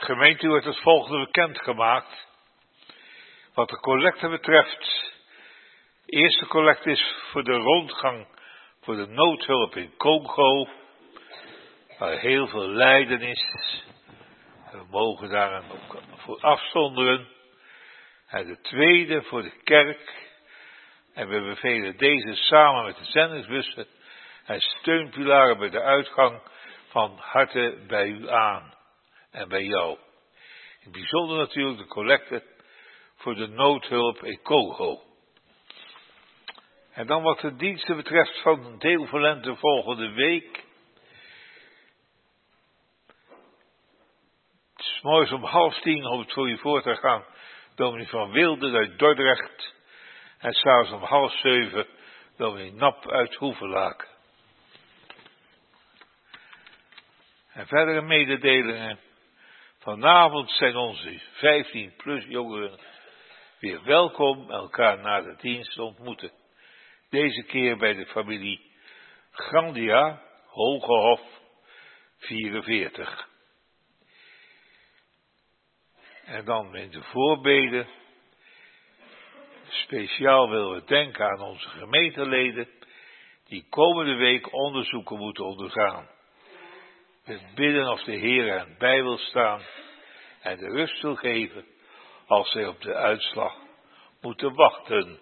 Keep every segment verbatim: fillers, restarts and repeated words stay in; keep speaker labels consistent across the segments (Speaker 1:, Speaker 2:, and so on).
Speaker 1: Gemeente wordt het volgende bekendgemaakt. Wat de collecte betreft. De eerste collecte is voor de rondgang voor de noodhulp in Congo. Waar heel veel lijden is. We mogen daar ook voor afzonderen. En de tweede voor de kerk. En we bevelen deze samen met de zendingsbussen en steunpilaren bij de uitgang van harte bij u aan en bij jou. In het bijzonder natuurlijk de collecte voor de noodhulp in Congo. En dan wat de diensten betreft van deel van lente volgende week. 'S Morgens om half tien hoopt voor u voor te gaan dominee van Wilden uit Dordrecht. En s'avonds om half zeven dominee Nap uit Hoevelaken. En verdere mededelingen. Vanavond zijn onze vijftien plus jongeren weer welkom elkaar na de dienst te ontmoeten. Deze keer bij de familie Grandia, Hogehof vierenveertig. En dan in de voorbeden. Speciaal willen we denken aan onze gemeenteleden die komende week onderzoeken moeten ondergaan. We bidden of de Heer hen bij wil staan en de rust wil geven als zij op de uitslag moeten wachten.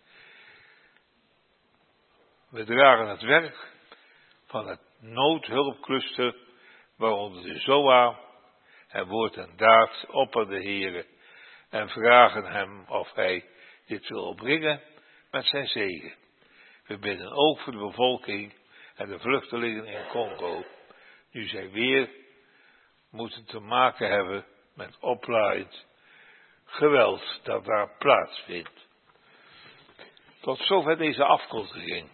Speaker 1: We dragen het werk van het noodhulpcluster, waaronder de Z O A en woord en daad op aan de Heer en vragen hem of hij dit wil opbrengen met zijn zegen. We bidden ook voor de bevolking en de vluchtelingen in Congo, nu zij weer moeten te maken hebben met oplaaiend geweld dat daar plaatsvindt. Tot zover deze afkondiging.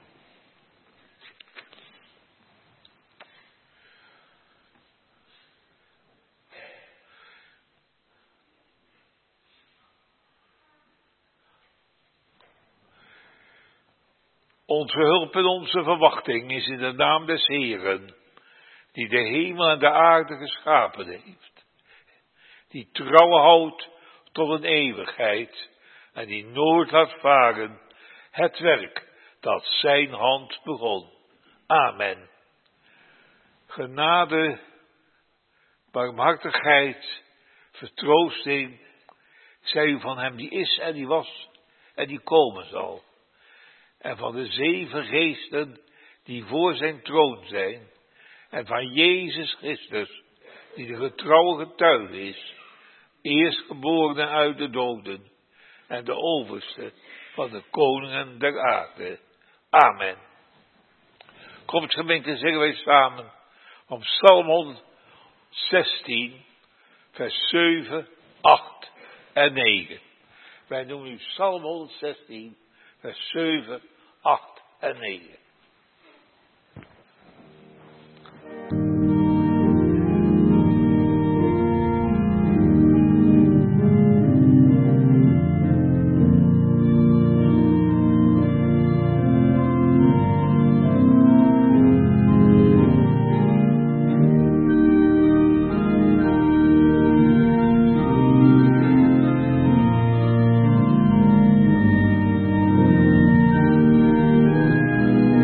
Speaker 1: Onze hulp en onze verwachting is in de naam des Heeren, die de hemel en de aarde geschapen heeft, die trouw houdt tot een eeuwigheid en die nooit laat varen het werk dat zijn hand begon. Amen. Genade, barmhartigheid, vertroosting, zij u van hem die is en die was en die komen zal. En van de zeven geesten die voor zijn troon zijn. En van Jezus Christus, die de getrouwe getuige is. Eerstgeborene uit de doden. En de overste van de koningen der aarde. Amen. Kom het gemeente, zeggen wij samen. Om Psalm honderdzestien, vers zeven, acht en negen. Wij doen nu Psalm honderdzestien, vers zeven, acht en negen.
Speaker 2: Thank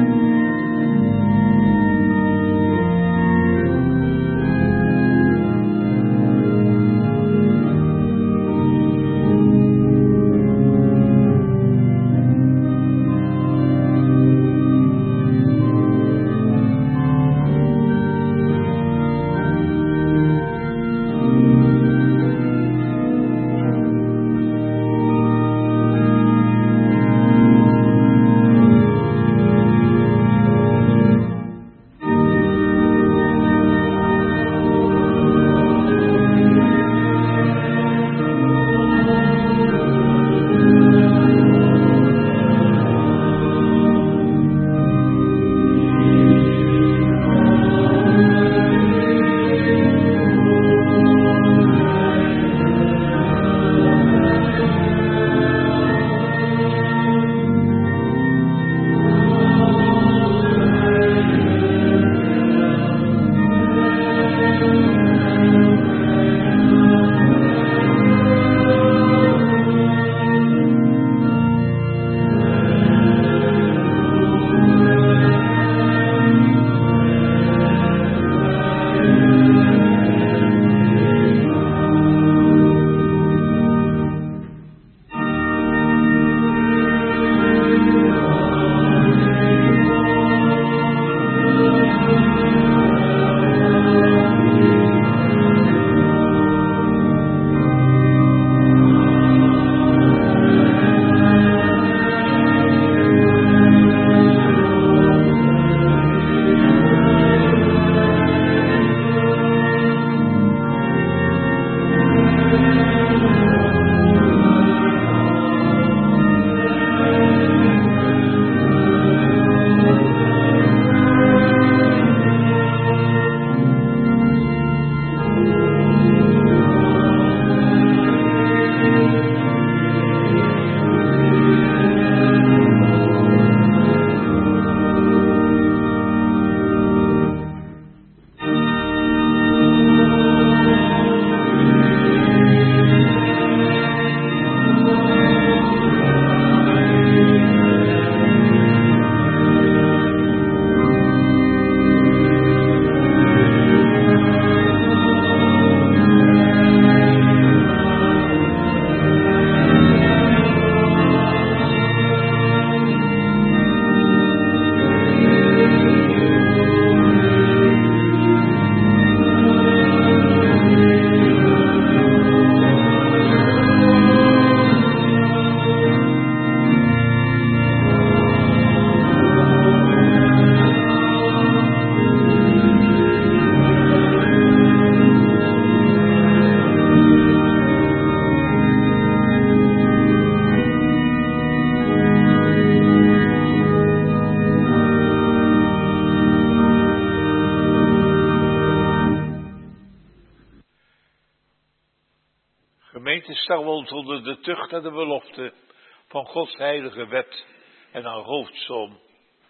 Speaker 1: stellen we ons onder de tucht en de belofte van Gods heilige wet en een hoofdsom.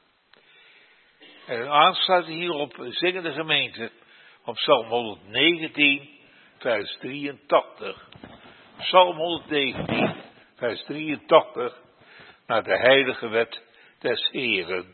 Speaker 1: En aansluiting hierop zingen de gemeente op Psalm honderdnegentien, vers drieëntachtig. Psalm honderdnegentien, vers drieëntachtig, naar de heilige wet des Heeren.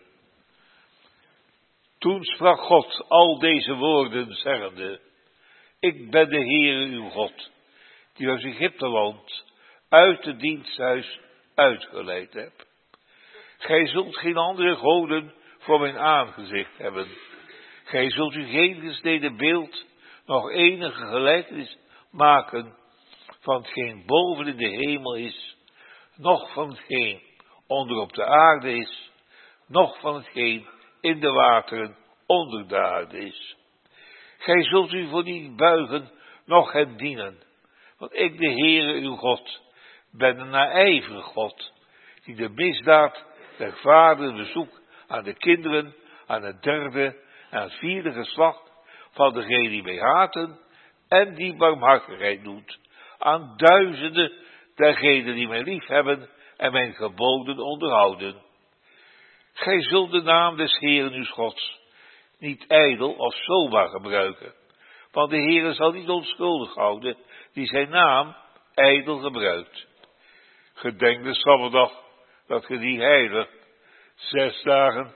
Speaker 1: Toen sprak God al deze woorden, zeggende: Ik ben de Heere uw God, die uit Egypteland uit het diensthuis uitgeleid heb. Gij zult geen andere goden voor mijn aangezicht hebben. Gij zult u geen gesneden beeld, nog enige gelijkenis maken van hetgeen boven in de hemel is, noch van hetgeen onder op de aarde is, noch van hetgeen in de wateren onder de aarde is. Gij zult u voor niet buigen, noch hen dienen, want ik, de Heere uw God, ben een naijverig God, die de misdaad der vader bezoekt aan de kinderen, aan het derde en het vierde geslacht van degenen die mij haten, en die barmhartigheid doet aan duizenden dergenen die mij lief hebben en mijn geboden onderhouden. Gij zult de naam des Heeren uw Gods niet ijdel of zomaar gebruiken, want de Heere zal niet onschuldig houden die zijn naam ijdel gebruikt. Gedenk de Sabbatdag, dat ge die heiligt, zes dagen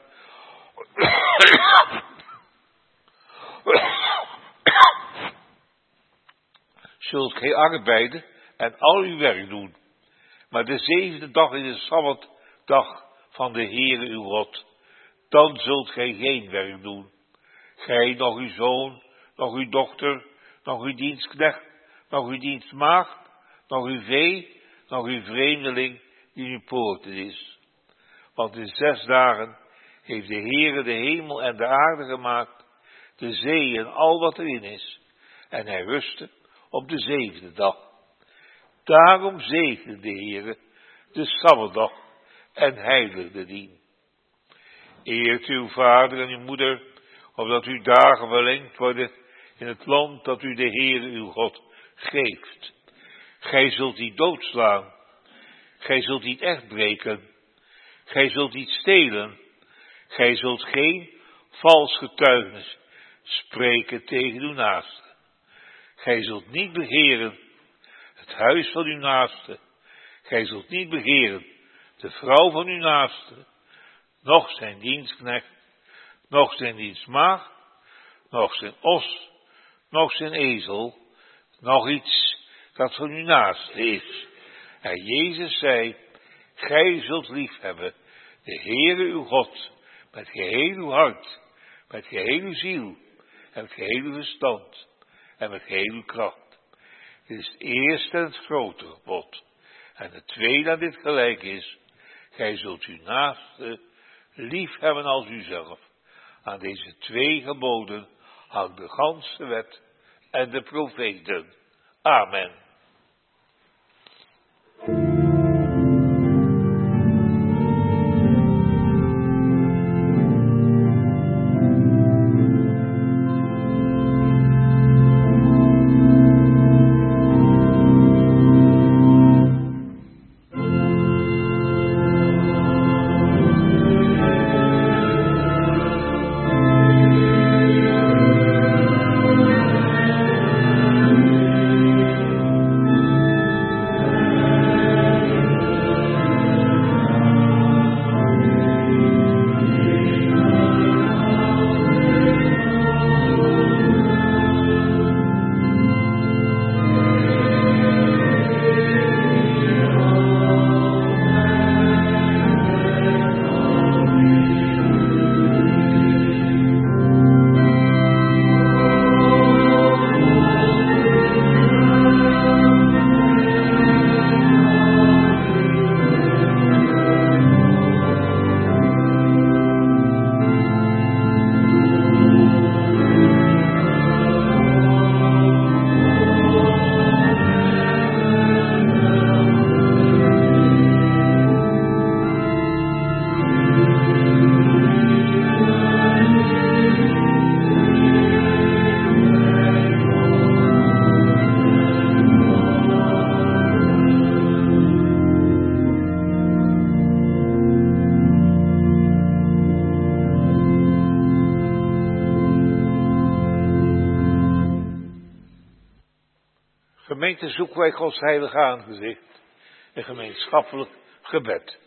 Speaker 1: zult gij arbeiden en al uw werk doen, maar de zevende dag is de Sabbatdag van de Heere uw God. Dan zult gij geen werk doen, gij, nog uw zoon, nog uw dochter, nog uw dienstknecht, nog uw dienstmaagd, nog uw vee, nog uw vreemdeling die in uw poorten is. Want in zes dagen heeft de Heere de hemel en de aarde gemaakt, de zee en al wat erin is, en hij rustte op de zevende dag. Daarom zegende de Heere de Sabbatdag en heiligde die. Eert uw vader en uw moeder, opdat uw dagen verlengd worden in het land dat u de Heere uw God geeft. Gij zult niet doodslaan, gij zult niet echt breken, gij zult niet stelen, gij zult geen vals getuigenis spreken tegen uw naaste. Gij zult niet begeren het huis van uw naaste, gij zult niet begeren de vrouw van uw naaste, noch zijn dienstknecht, noch zijn dienstmaagd, noch zijn os, noch zijn ezel, nog iets dat van uw naaste is. En Jezus zei: gij zult lief hebben de Heere uw God met geheel uw hart, met geheel uw ziel en met geheel uw verstand en met geheel uw kracht. Dit is het eerste en het grote gebod. En het tweede aan dit gelijk is: gij zult uw naaste lief hebben als uzelf. Aan deze twee geboden hangt de ganse wet en de profeten. Amen. gemeente zoeken wij Gods heilige aangezicht. Een gemeenschappelijk gebed.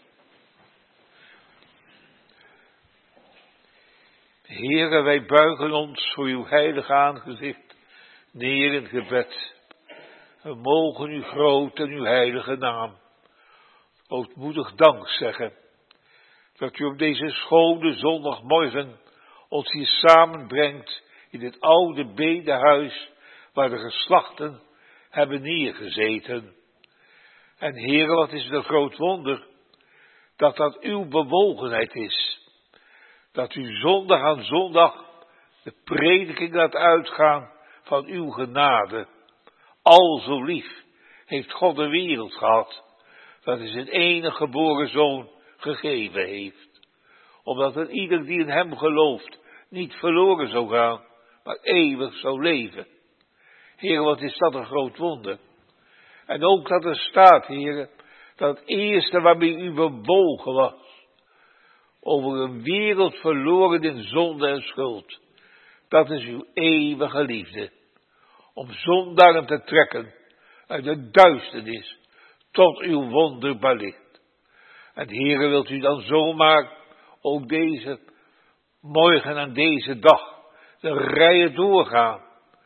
Speaker 1: Heere, wij buigen ons voor uw heilige aangezicht neer in gebed. We mogen u groot en uw heilige naam ootmoedig dank zeggen. Dat u op deze schone zondagmorgen ons hier samenbrengt in dit oude bedehuis waar de geslachten hebben neergezeten. En Heere, wat is het een groot wonder dat dat uw bewogenheid is. Dat u zondag aan zondag de prediking laat uitgaan van uw genade. Al zo lief heeft God de wereld gehad, dat hij zijn enige geboren zoon gegeven heeft. Omdat een ieder die in hem gelooft niet verloren zou gaan, maar eeuwig zou leven. Heer, wat is dat een groot wonder. En ook dat er staat, Heer, dat het eerste waarmee u bewogen was, over een wereld verloren in zonde en schuld, dat is uw eeuwige liefde. Om zondaren te trekken uit de duisternis tot uw wonderbaar licht. En Heere, wilt u dan zomaar ook deze morgen en deze dag de rijen doorgaan.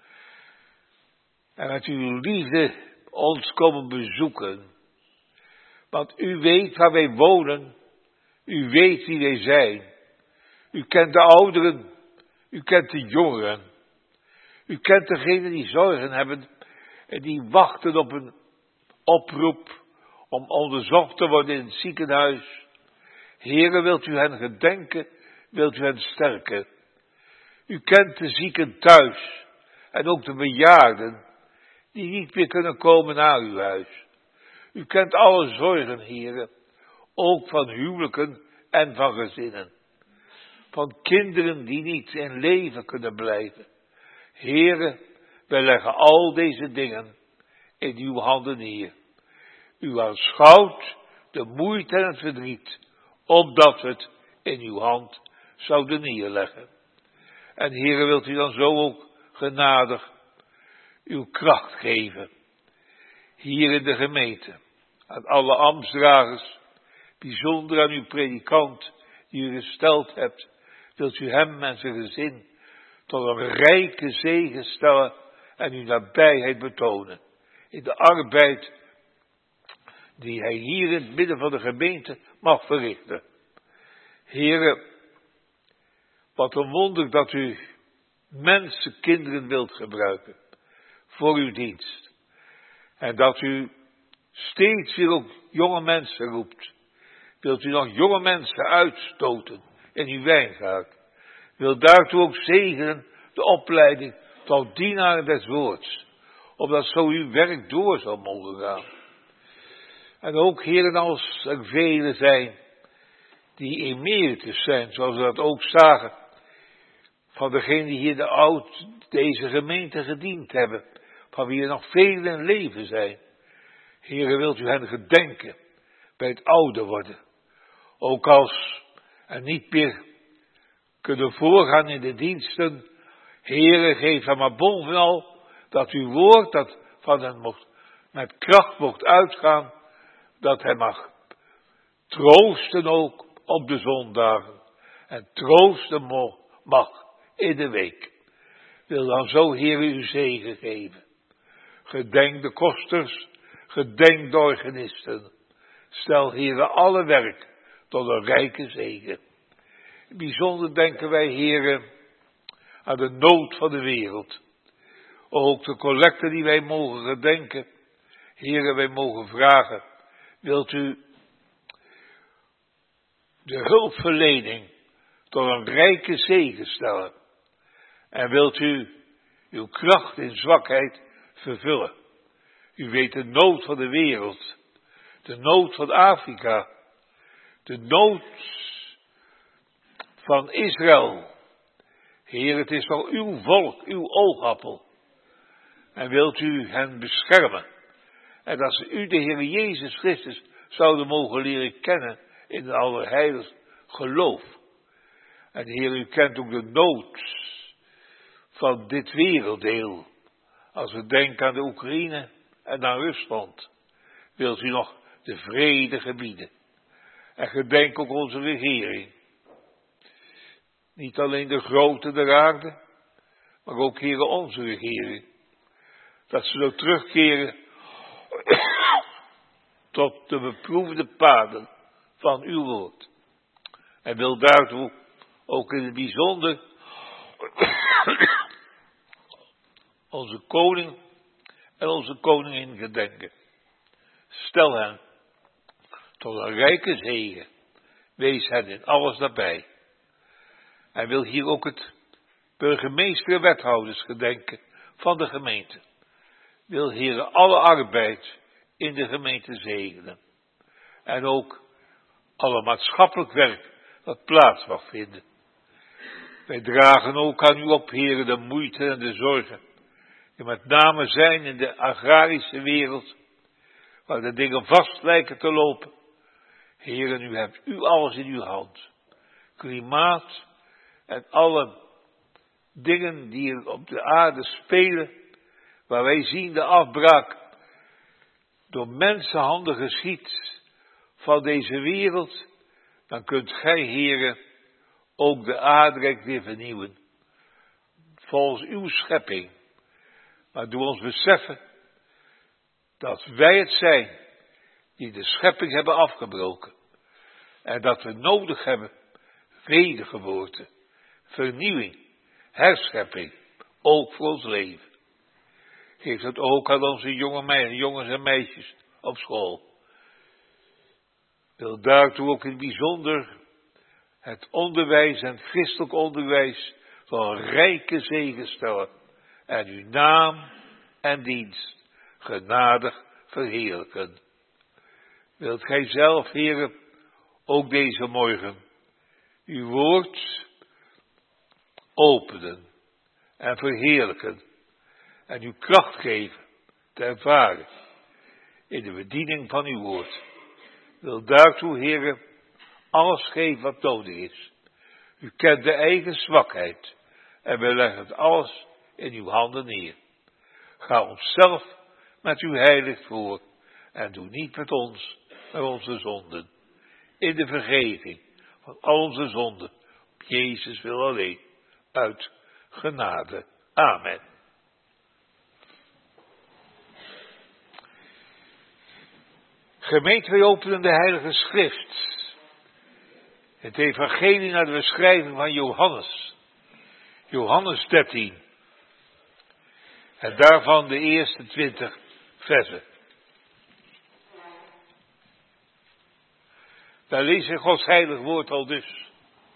Speaker 1: En met uw liefde ons komen bezoeken. Want u weet waar wij wonen. U weet wie wij zijn. U kent de ouderen. U kent de jongeren. U kent degenen die zorgen hebben en die wachten op een oproep om onderzocht te worden in het ziekenhuis. Heere, wilt u hen gedenken, wilt u hen sterken. U kent de zieken thuis en ook de bejaarden die niet meer kunnen komen naar uw huis. U kent alle zorgen, Heere, ook van huwelijken en van gezinnen. Van kinderen die niet in leven kunnen blijven. Heere, wij leggen al deze dingen in uw handen neer. U aanschouwt de moeite en het verdriet, opdat we het in uw hand zouden neerleggen. En Heere, wilt u dan zo ook genadig uw kracht geven. Hier in de gemeente, aan alle ambtsdragers, bijzonder aan uw predikant die u gesteld hebt, wilt u hem en zijn gezin tot een rijke zegen stellen en uw nabijheid betonen. In de arbeid die hij hier in het midden van de gemeente mag verrichten. Heere, wat een wonder dat u mensenkinderen wilt gebruiken voor uw dienst. En dat u steeds weer ook jonge mensen roept. Wilt u nog jonge mensen uitstoten in uw wijngaard. Wil daartoe ook zegenen de opleiding tot dienaren des woords. Opdat zo uw werk door zal mogen gaan. En ook, heren, als er velen zijn die emeritus zijn, zoals we dat ook zagen, van degenen die hier de oud deze gemeente gediend hebben, van wie er nog velen in leven zijn. Heren, wilt u hen gedenken bij het ouder worden. Ook als er niet meer kunnen voorgaan in de diensten. Heren, geef hem maar bovenal dat uw woord dat van hen mocht, met kracht mocht uitgaan, dat hij mag troosten ook op de zondagen en troosten mag in de week. Wil dan zo, Heere, uw zegen geven. Gedenk de kosters, gedenk de organisten. Stel, Heere, alle werk tot een rijke zegen. Bijzonder denken wij, Heere, aan de nood van de wereld. Ook de collecte die wij mogen gedenken. Heere, wij mogen vragen, wilt u de hulpverlening tot een rijke zegen stellen. En wilt u uw kracht in zwakheid vervullen. U weet de nood van de wereld. De nood van Afrika. De nood van Israël. Heer, het is wel uw volk, uw oogappel. En wilt u hen beschermen. En dat ze u, de Heer Jezus Christus, zouden mogen leren kennen in het allerheiligst geloof. En Heer, u kent ook de nood van dit werelddeel. Als we denken aan de Oekraïne, en naar Rusland wilt u nog de vrede gebieden. En gedenk ook onze regering. Niet alleen de grote der aarde, maar ook, Heere, onze regering. Dat ze zo terugkeren tot de beproefde paden van uw woord. En wil daartoe ook in het bijzonder onze koning en onze koningin gedenken. Stel hen tot een rijke zegen. Wees hen in alles nabij. Hij wil hier ook het burgemeester en wethouders gedenken van de gemeente. Wil, Heere, alle arbeid in de gemeente zegenen. En ook alle maatschappelijk werk dat plaats mag vinden. Wij dragen ook aan u op, Heere, de moeite en de zorgen die met name zijn in de agrarische wereld, waar de dingen vast lijken te lopen. Heere, u hebt u alles in uw hand. Klimaat en alle dingen die er op de aarde spelen, waar wij zien de afbraak door mensenhanden geschiet van deze wereld, dan kunt gij, Heere, ook de aardrijk weer vernieuwen. Volgens uw schepping. Maar doe ons beseffen dat wij het zijn die de schepping hebben afgebroken. En dat we nodig hebben wedergeboorte, vernieuwing, herschepping, ook voor ons leven. Geef dat ook aan onze jonge meiden, jongens en meisjes op school. Wil daartoe ook in het bijzonder het onderwijs en het christelijk onderwijs tot een rijke zegen stellen. En uw naam en dienst genadig verheerlijken. Wilt gij zelf, Heere, ook deze morgen uw woord openen en verheerlijken en uw kracht geven te ervaren in de bediening van uw woord. Wil daartoe, Heere, alles geven wat nodig is. U kent de eigen zwakheid en we leggen het alles in uw handen neer. Ga onszelf met uw heilig voor en doe niet met ons naar onze zonden. In de vergeving van al onze zonden, op Jezus wil alleen, uit genade. Amen. Gemeente, wij openen de Heilige Schrift. Het evangelie naar de beschrijving van Johannes. Johannes dertien. En daarvan de eerste twintig versen. Daar lees ik Gods heilig woord al dus.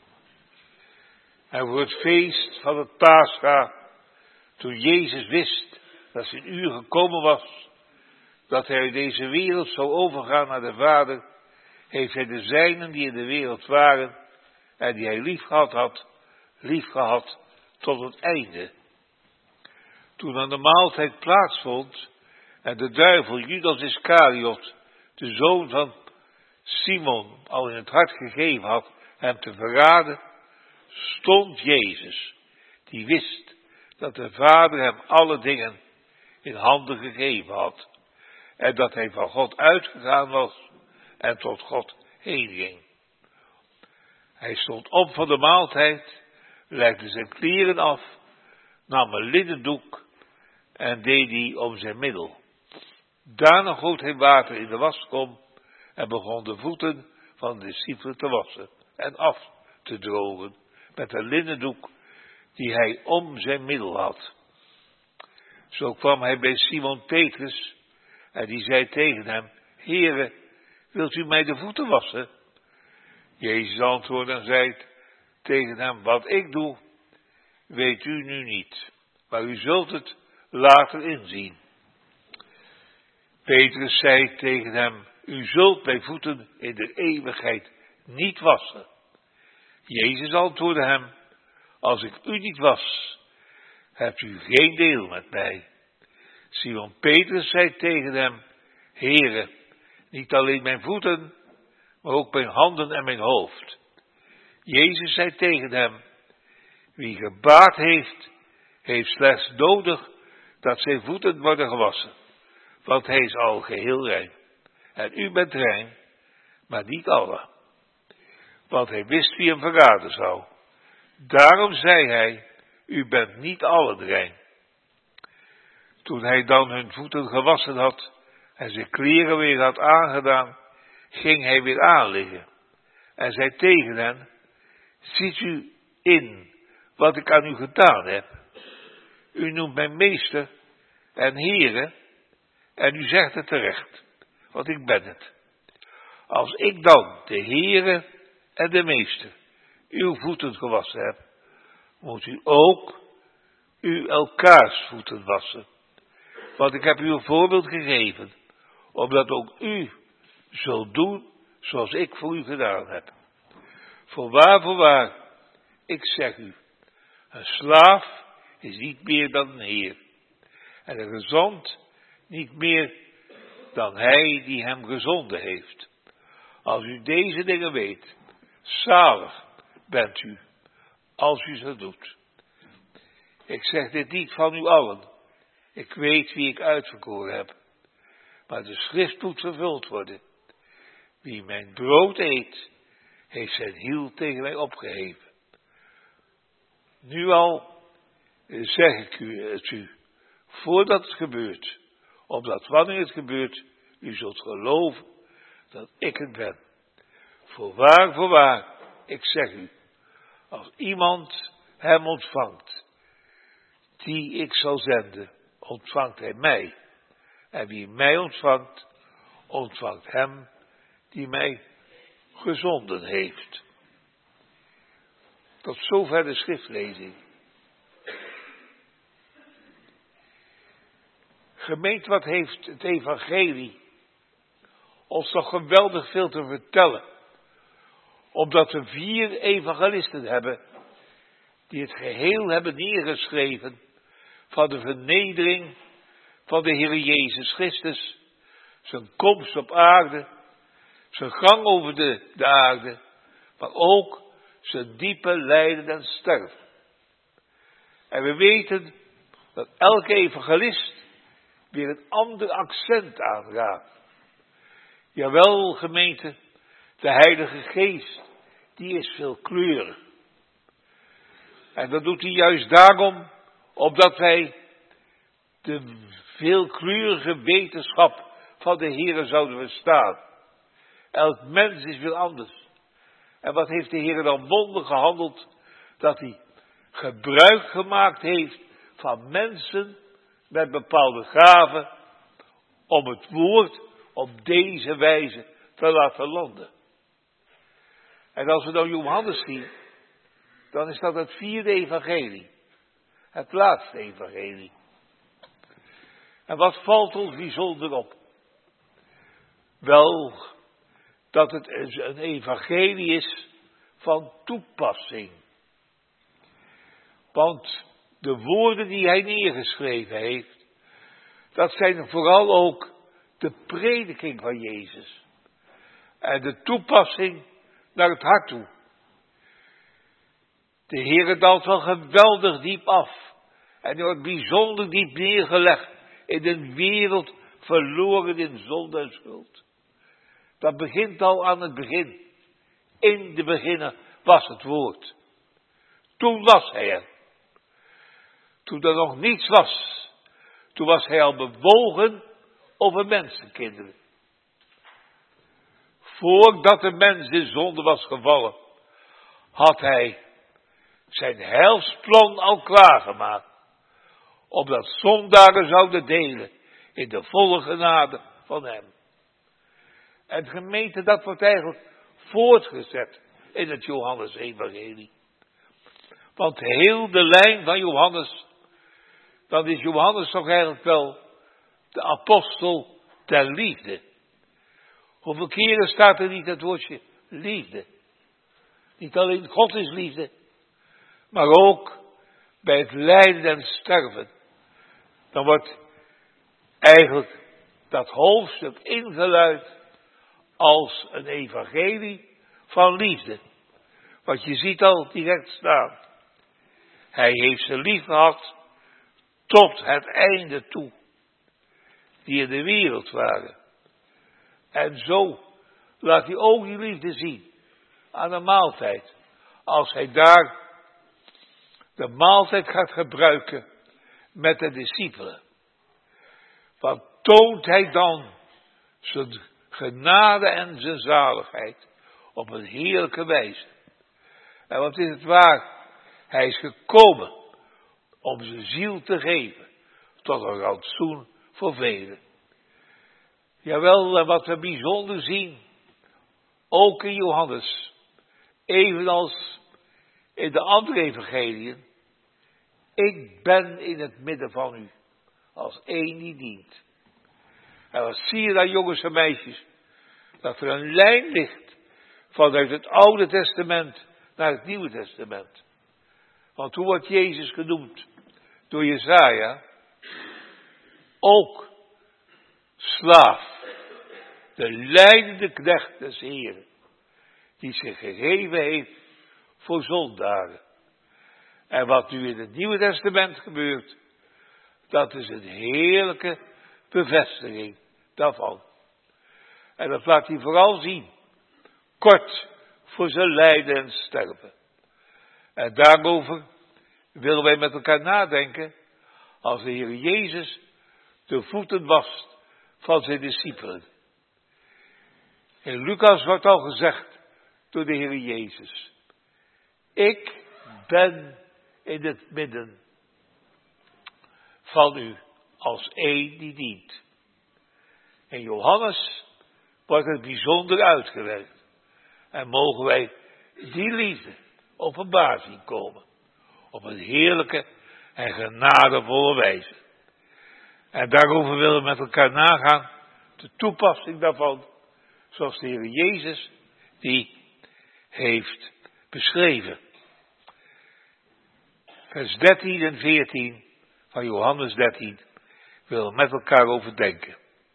Speaker 1: En voor het feest van het Pascha, toen Jezus wist dat zijn uur gekomen was, dat hij uit deze wereld zou overgaan naar de Vader, heeft hij de zijnen die in de wereld waren en die hij liefgehad had, liefgehad tot het einde. Toen aan de maaltijd plaatsvond en de duivel Judas Iscariot, de zoon van Simon, al in het hart gegeven had hem te verraden, stond Jezus, die wist dat de Vader hem alle dingen in handen gegeven had en dat hij van God uitgegaan was en tot God heen ging. Hij stond op van de maaltijd, legde zijn kleren af, nam een linnen doek en deed die om zijn middel. Daarna goot hij water in de waskom en begon de voeten van de discipelen te wassen en af te drogen met een linnen doek die hij om zijn middel had. Zo kwam hij bij Simon Petrus en die zei tegen hem: Heere, wilt u mij de voeten wassen? Jezus antwoordde en zei tegen hem: wat ik doe, weet u nu niet, maar u zult het later inzien. Petrus zei tegen hem: u zult mijn voeten in de eeuwigheid niet wassen. Jezus antwoordde hem: als ik u niet was, hebt u geen deel met mij. Simon Petrus zei tegen hem: Heere, niet alleen mijn voeten, maar ook mijn handen en mijn hoofd. Jezus zei tegen hem: wie gebaard heeft, heeft slechts nodig dat zijn voeten worden gewassen. want hij is al geheel rein. En u bent rein, maar niet alle. Want hij wist wie hem verraden zou. Daarom zei hij, u bent niet allen rein. Toen hij dan hun voeten gewassen had en zijn kleren weer had aangedaan, ging hij weer aanliggen. En zei tegen hen, ziet u in wat ik aan u gedaan heb? U noemt mij meester en heren, en u zegt het terecht, want ik ben het. Als ik dan, de heren en de meester, uw voeten gewassen heb, moet u ook u elkaars voeten wassen. Want ik heb u een voorbeeld gegeven, opdat ook u zult doen zoals ik voor u gedaan heb. Voorwaar, voorwaar, ik zeg u, een slaaf is niet meer dan een heer, en een gezond niet meer dan hij die hem gezonden heeft. Als u deze dingen weet, zalig bent u, als u ze doet. Ik zeg dit niet van u allen, ik weet wie ik uitverkoren heb, maar de schrift moet vervuld worden. Wie mijn brood eet, heeft zijn hiel tegen mij opgeheven. Nu al zeg ik u het u, voordat het gebeurt, opdat wanneer het gebeurt, u zult geloven dat ik het ben. Voorwaar, voorwaar, ik zeg u, als iemand hem ontvangt, die ik zal zenden, ontvangt hij mij. En wie mij ontvangt, ontvangt hem die mij gezonden heeft. Tot zover de schriftlezing. Gemeente, wat heeft het evangelie ons toch geweldig veel te vertellen. Omdat we vier evangelisten hebben die het geheel hebben neergeschreven van de vernedering van de Heer Jezus Christus, zijn komst op aarde, zijn gang over de, de aarde, maar ook zijn diepe lijden en sterven. En we weten dat elke evangelist weer een ander accent aangaat. Jawel, gemeente, de Heilige Geest, die is veelkleurig. En dat doet hij juist daarom, opdat wij de veelkleurige wetenschap van de Heere zouden verstaan. Elk mens is weer anders. En wat heeft de Heere dan wonder gehandeld, dat hij gebruik gemaakt heeft van mensen met bepaalde gaven, om het woord op deze wijze te laten landen. En als we dan Johannes zien, dan is dat het vierde evangelie. Het laatste evangelie. En wat valt ons bijzonder op? Wel, dat het een evangelie is van toepassing. Want de woorden die hij neergeschreven heeft, dat zijn vooral ook de prediking van Jezus. En de toepassing naar het hart toe. De Heere daalt wel geweldig diep af. En die wordt bijzonder diep neergelegd in een wereld verloren in zonde en schuld. Dat begint al aan het begin. In de beginnen was het woord. Toen was hij er. Toen er nog niets was. Toen was hij al bewogen over mensenkinderen. Voordat de mens in zonde was gevallen, had hij zijn heilsplan al klaargemaakt. Opdat zondaren zouden delen in de volle genade van hem. En gemeente, dat wordt eigenlijk voortgezet in het Johannes-evangelie. Want heel de lijn van Johannes, dan is Johannes toch eigenlijk wel de apostel der liefde. Hoeveel keren staat er niet het woordje liefde? Niet alleen God is liefde, maar ook bij het lijden en sterven. Dan wordt eigenlijk dat hoofdstuk ingeluid als een evangelie van liefde. Want je ziet al direct staan. Hij heeft ze lief gehad tot het einde toe. die in de wereld waren. En zo laat hij ook die liefde zien aan de maaltijd. Als hij daar de maaltijd gaat gebruiken met de discipelen. Wat toont hij dan zijn genade en zijn zaligheid op een heerlijke wijze. En wat is het waar? Hij is gekomen om zijn ziel te geven tot een rantsoen voor velen. Jawel, en wat we bijzonder zien, ook in Johannes, evenals in de andere evangeliën, ik ben in het midden van u, als één die dient. En wat zie je daar, jongens en meisjes? Dat er een lijn ligt vanuit het Oude Testament naar het Nieuwe Testament. Want hoe wordt Jezus genoemd door Jesaja? Ook slaaf, de lijdende knecht des Heren, die zich gegeven heeft voor zondaren. En wat nu in het Nieuwe Testament gebeurt, dat is een heerlijke bevestiging daarvan. En dat laat hij vooral zien, kort voor zijn lijden en sterven. En daarover willen wij met elkaar nadenken, als de Heer Jezus de voeten wast van zijn discipelen. In Lucas wordt al gezegd door de Heer Jezus, ik ben in het midden van u als één die dient. In Johannes wordt het bijzonder uitgewerkt. En mogen wij die liefde openbaar zien komen. Op een heerlijke en genadevolle wijze. En daarover willen we met elkaar nagaan. De toepassing daarvan. Zoals de Heer Jezus die heeft beschreven. Vers dertien en veertien van Johannes dertien. Willen we met elkaar overdenken.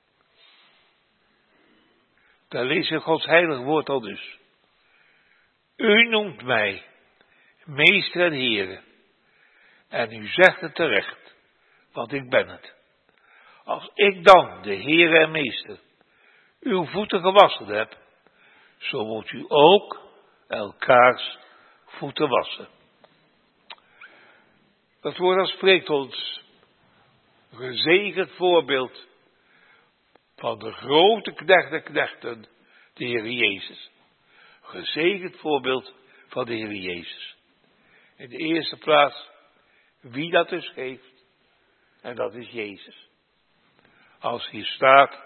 Speaker 1: Daar lezen we Gods heilig woord al dus. U noemt mij meester en Heere. En u zegt het terecht, want ik ben het. Als ik dan, de Heere en meester, uw voeten gewassen heb, zo moet u ook elkaars voeten wassen. Dat woord dat spreekt ons een gezegend voorbeeld van de grote knecht der knechten, de Heer Jezus. Gezegend voorbeeld van de Heer Jezus. In de eerste plaats, wie dat dus geeft, en dat is Jezus. Als hier staat,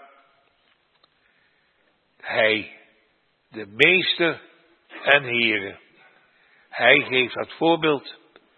Speaker 1: Hij, de meester en Heere, Hij geeft dat voorbeeld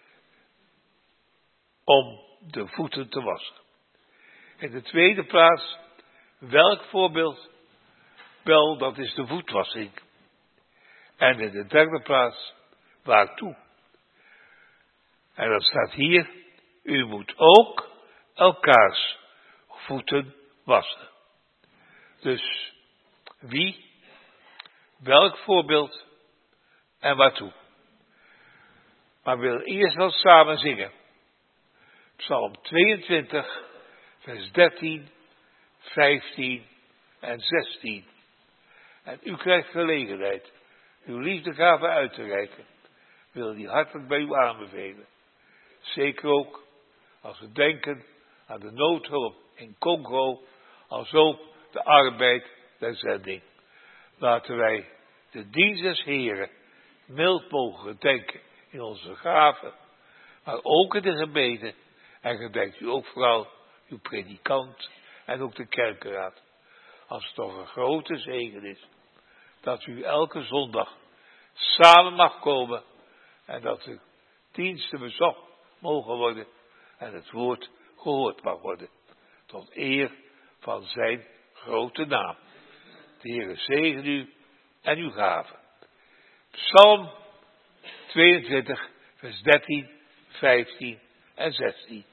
Speaker 1: om de voeten te wassen. In de tweede plaats, welk voorbeeld? Wel, dat is de voetwassing. En in de derde plaats, waartoe? En dat staat hier, u moet ook elkaars voeten wassen. Dus, wie, welk voorbeeld en waartoe? Maar we willen eerst wel samen zingen. Psalm tweeëntwintig, vers dertien, vijftien en zestien. En u krijgt gelegenheid uw liefdegave uit te reiken. Ik wil die hartelijk bij u aanbevelen. Zeker ook als we denken aan de noodhulp in Congo, als ook de arbeid der zending. Laten wij de dienst des Heren mild mogen gedenken in onze gaven, maar ook in de gebeden. En gedenkt u ook vooral uw predikant en ook de kerkenraad. Als het toch een grote zegen is, dat u elke zondag samen mag komen en dat de diensten bezocht mogen worden en het woord gehoord mag worden. Tot eer van zijn grote naam. De Heere zegen u en uw gaven. Psalm tweeëntwintig, vers dertien, vijftien en zestien.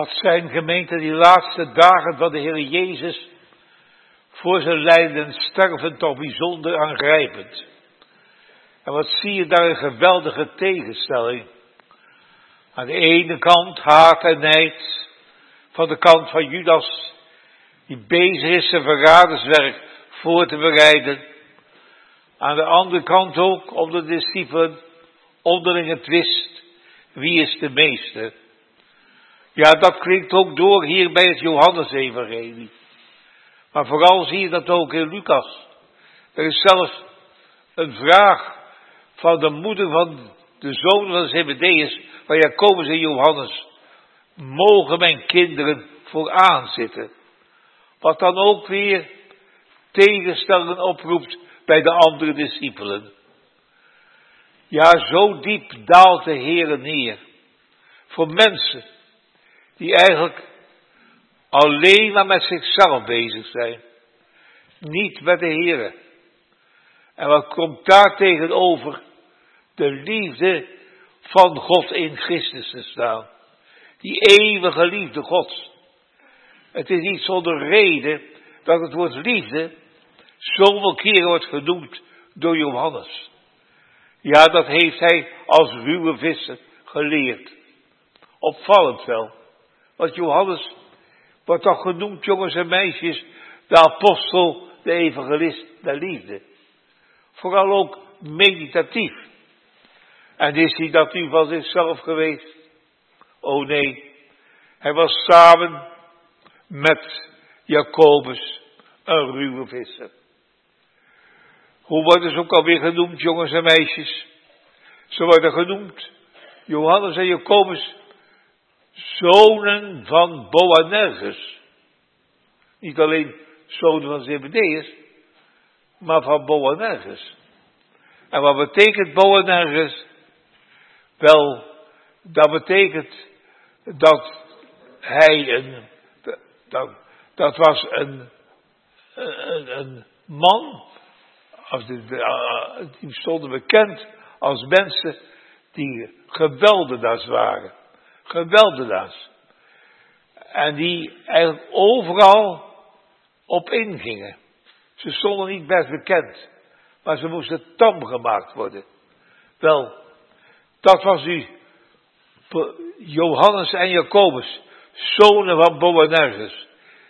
Speaker 1: Wat zijn gemeente die laatste dagen van de Heer Jezus voor zijn lijden en sterven toch bijzonder aangrijpend. En wat zie je daar een geweldige tegenstelling. Aan de ene kant haat en nijd van de kant van Judas, die bezig is zijn verraderswerk voor te bereiden. Aan de andere kant ook om de discipelen onderling het twist, wie is de meester? Ja, dat klinkt ook door hier bij het Johannes-evangelie. Maar vooral zie je dat ook in Lucas. Er is zelfs een vraag van de moeder van de zoon van Zebedeus, van Jacobus en Johannes. Mogen mijn kinderen vooraan zitten? Wat dan ook weer tegenstellingen oproept bij de andere discipelen. Ja, zo diep daalt de Heer neer. Voor mensen die eigenlijk alleen maar met zichzelf bezig zijn. Niet met de Heer. En wat komt daar tegenover? De liefde van God in Christus te staan. Die eeuwige liefde Gods. Het is niet zonder reden dat het woord liefde zoveel keren wordt genoemd door Johannes. Ja, dat heeft hij als ruwe visser geleerd. Opvallend wel. Want Johannes wordt toch genoemd, jongens en meisjes, de apostel, de evangelist, de liefde. Vooral ook meditatief. En is hij dat nu van zichzelf geweest? Oh nee, hij was samen met Jacobus een ruwe visser. Hoe worden ze ook alweer genoemd, jongens en meisjes? Ze worden genoemd, Johannes en Jacobus, zonen van Boanerges. Niet alleen zonen van Zebedeus, maar van Boanerges. En wat betekent Boanerges? Wel, dat betekent dat hij een, dat, dat was een, een, een man, als die, die stonden bekend als mensen die geweldenaars waren. Geweldenaars. En die eigenlijk overal op ingingen. Ze stonden niet best bekend, maar ze moesten tam gemaakt worden. Wel, dat was nu Johannes en Jacobus, zonen van Boanerges.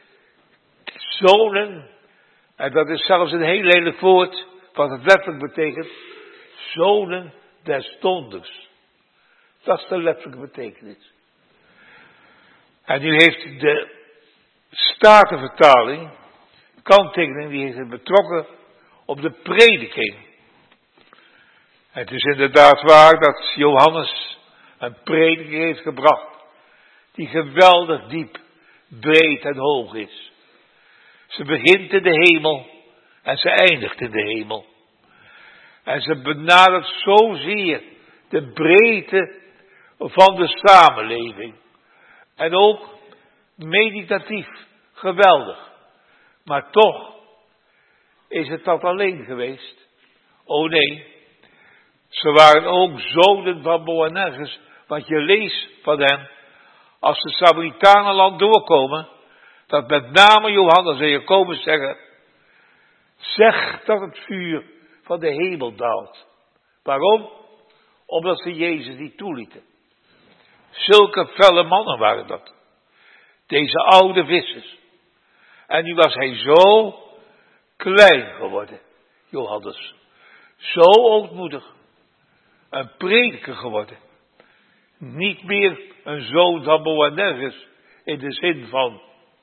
Speaker 1: Zonen, en dat is zelfs een heel lelijk woord, wat het letterlijk betekent, zonen des donders. Dat is de letterlijke betekenis. En nu heeft de Statenvertaling, kanttekening, die heeft het betrokken op de prediking. Het is inderdaad waar dat Johannes een prediking heeft gebracht, die geweldig diep, breed en hoog is. Ze begint in de hemel en ze eindigt in de hemel. En ze benadert zozeer de breedte van de samenleving. En ook meditatief, geweldig. Maar toch is het dat alleen geweest. Oh nee, ze waren ook zonen van Boanerges, want je leest van hen, als ze Samaritanenland doorkomen, dat met name Johannes en Jacobus zeggen, zeg dat het vuur van de hemel daalt. Waarom? Omdat ze Jezus niet toelieten. Zulke felle mannen waren dat. Deze oude vissers. En nu was hij zo klein geworden, Johannes. Zo ootmoedig. Een prediker geworden. Niet meer een zoon van Boanerges in de zin van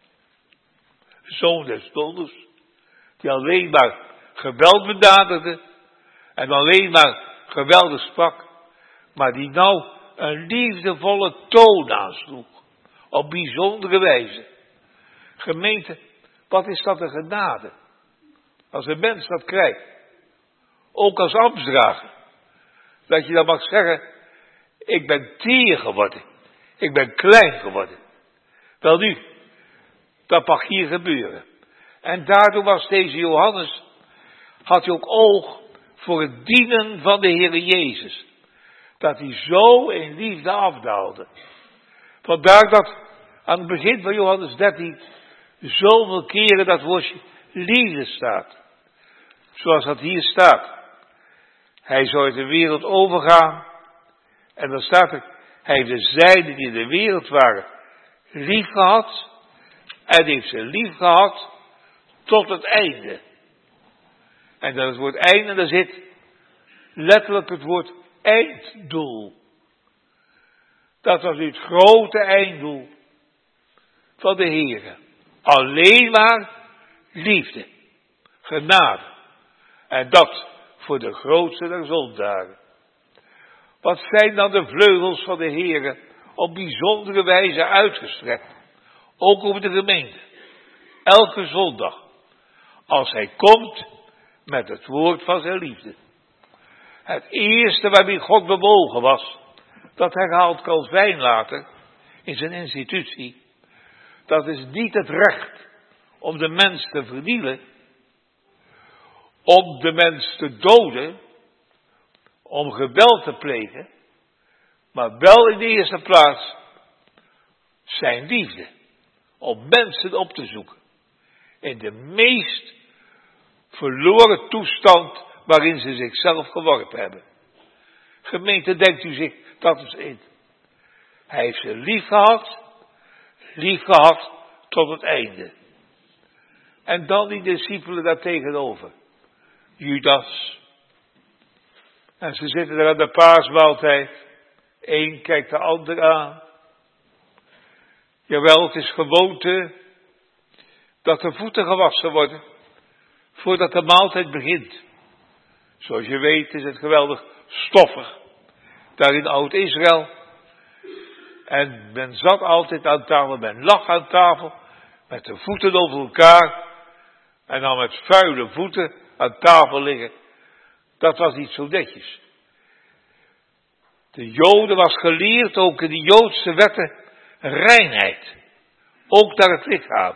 Speaker 1: zoon des donders. Die alleen maar geweld benaderde en alleen maar geweldig sprak. Maar die nou een liefdevolle toon aansloeg. Op bijzondere wijze. Gemeente, wat is dat een genade? Als een mens dat krijgt. Ook als ambtsdrager. Dat je dan mag zeggen, ik ben teer geworden. Ik ben klein geworden. Wel nu, dat mag hier gebeuren. En daardoor was deze Johannes, had hij ook oog voor het dienen van de Heer Jezus. Dat hij zo in liefde afdaalde. Vandaar dat aan het begin van Johannes dertien zoveel keren dat woordje liefde staat. Zoals dat hier staat. Hij zou uit de wereld overgaan. En dan staat er, hij heeft de zijnen die in de wereld waren lief gehad. En heeft ze lief gehad tot het einde. En dan het woord einde, daar zit letterlijk het woord einddoel. Dat was nu het grote einddoel van de Heere. Alleen maar liefde, genade. En dat voor de grootste der zondaren. Wat zijn dan de vleugels van de Heere op bijzondere wijze uitgestrekt. Ook over de gemeente. Elke zondag. Als hij komt met het woord van zijn liefde. Het eerste waarmee God bewogen was. Dat herhaalt Calvijn later in zijn institutie. Dat is niet het recht om de mens te vernielen. Om de mens te doden. Om geweld te plegen. Maar wel in de eerste plaats zijn liefde. Om mensen op te zoeken. In de meest verloren toestand waarin ze zichzelf geworpen hebben. Gemeente, denkt u zich dat eens in. Hij heeft ze lief gehad. Lief gehad tot het einde. En dan die discipelen daar tegenover. Judas. En ze zitten er aan de paasmaaltijd. Eén kijkt de ander aan. Jawel, het is gewoonte dat de voeten gewassen worden voordat de maaltijd begint. Zoals je weet is het geweldig stoffig daar in Oud-Israël. En men zat altijd aan tafel, men lag aan tafel met de voeten over elkaar en dan met vuile voeten aan tafel liggen. Dat was niet zo netjes. De Joden was geleerd, ook in de Joodse wetten, reinheid. Ook naar het lichaam.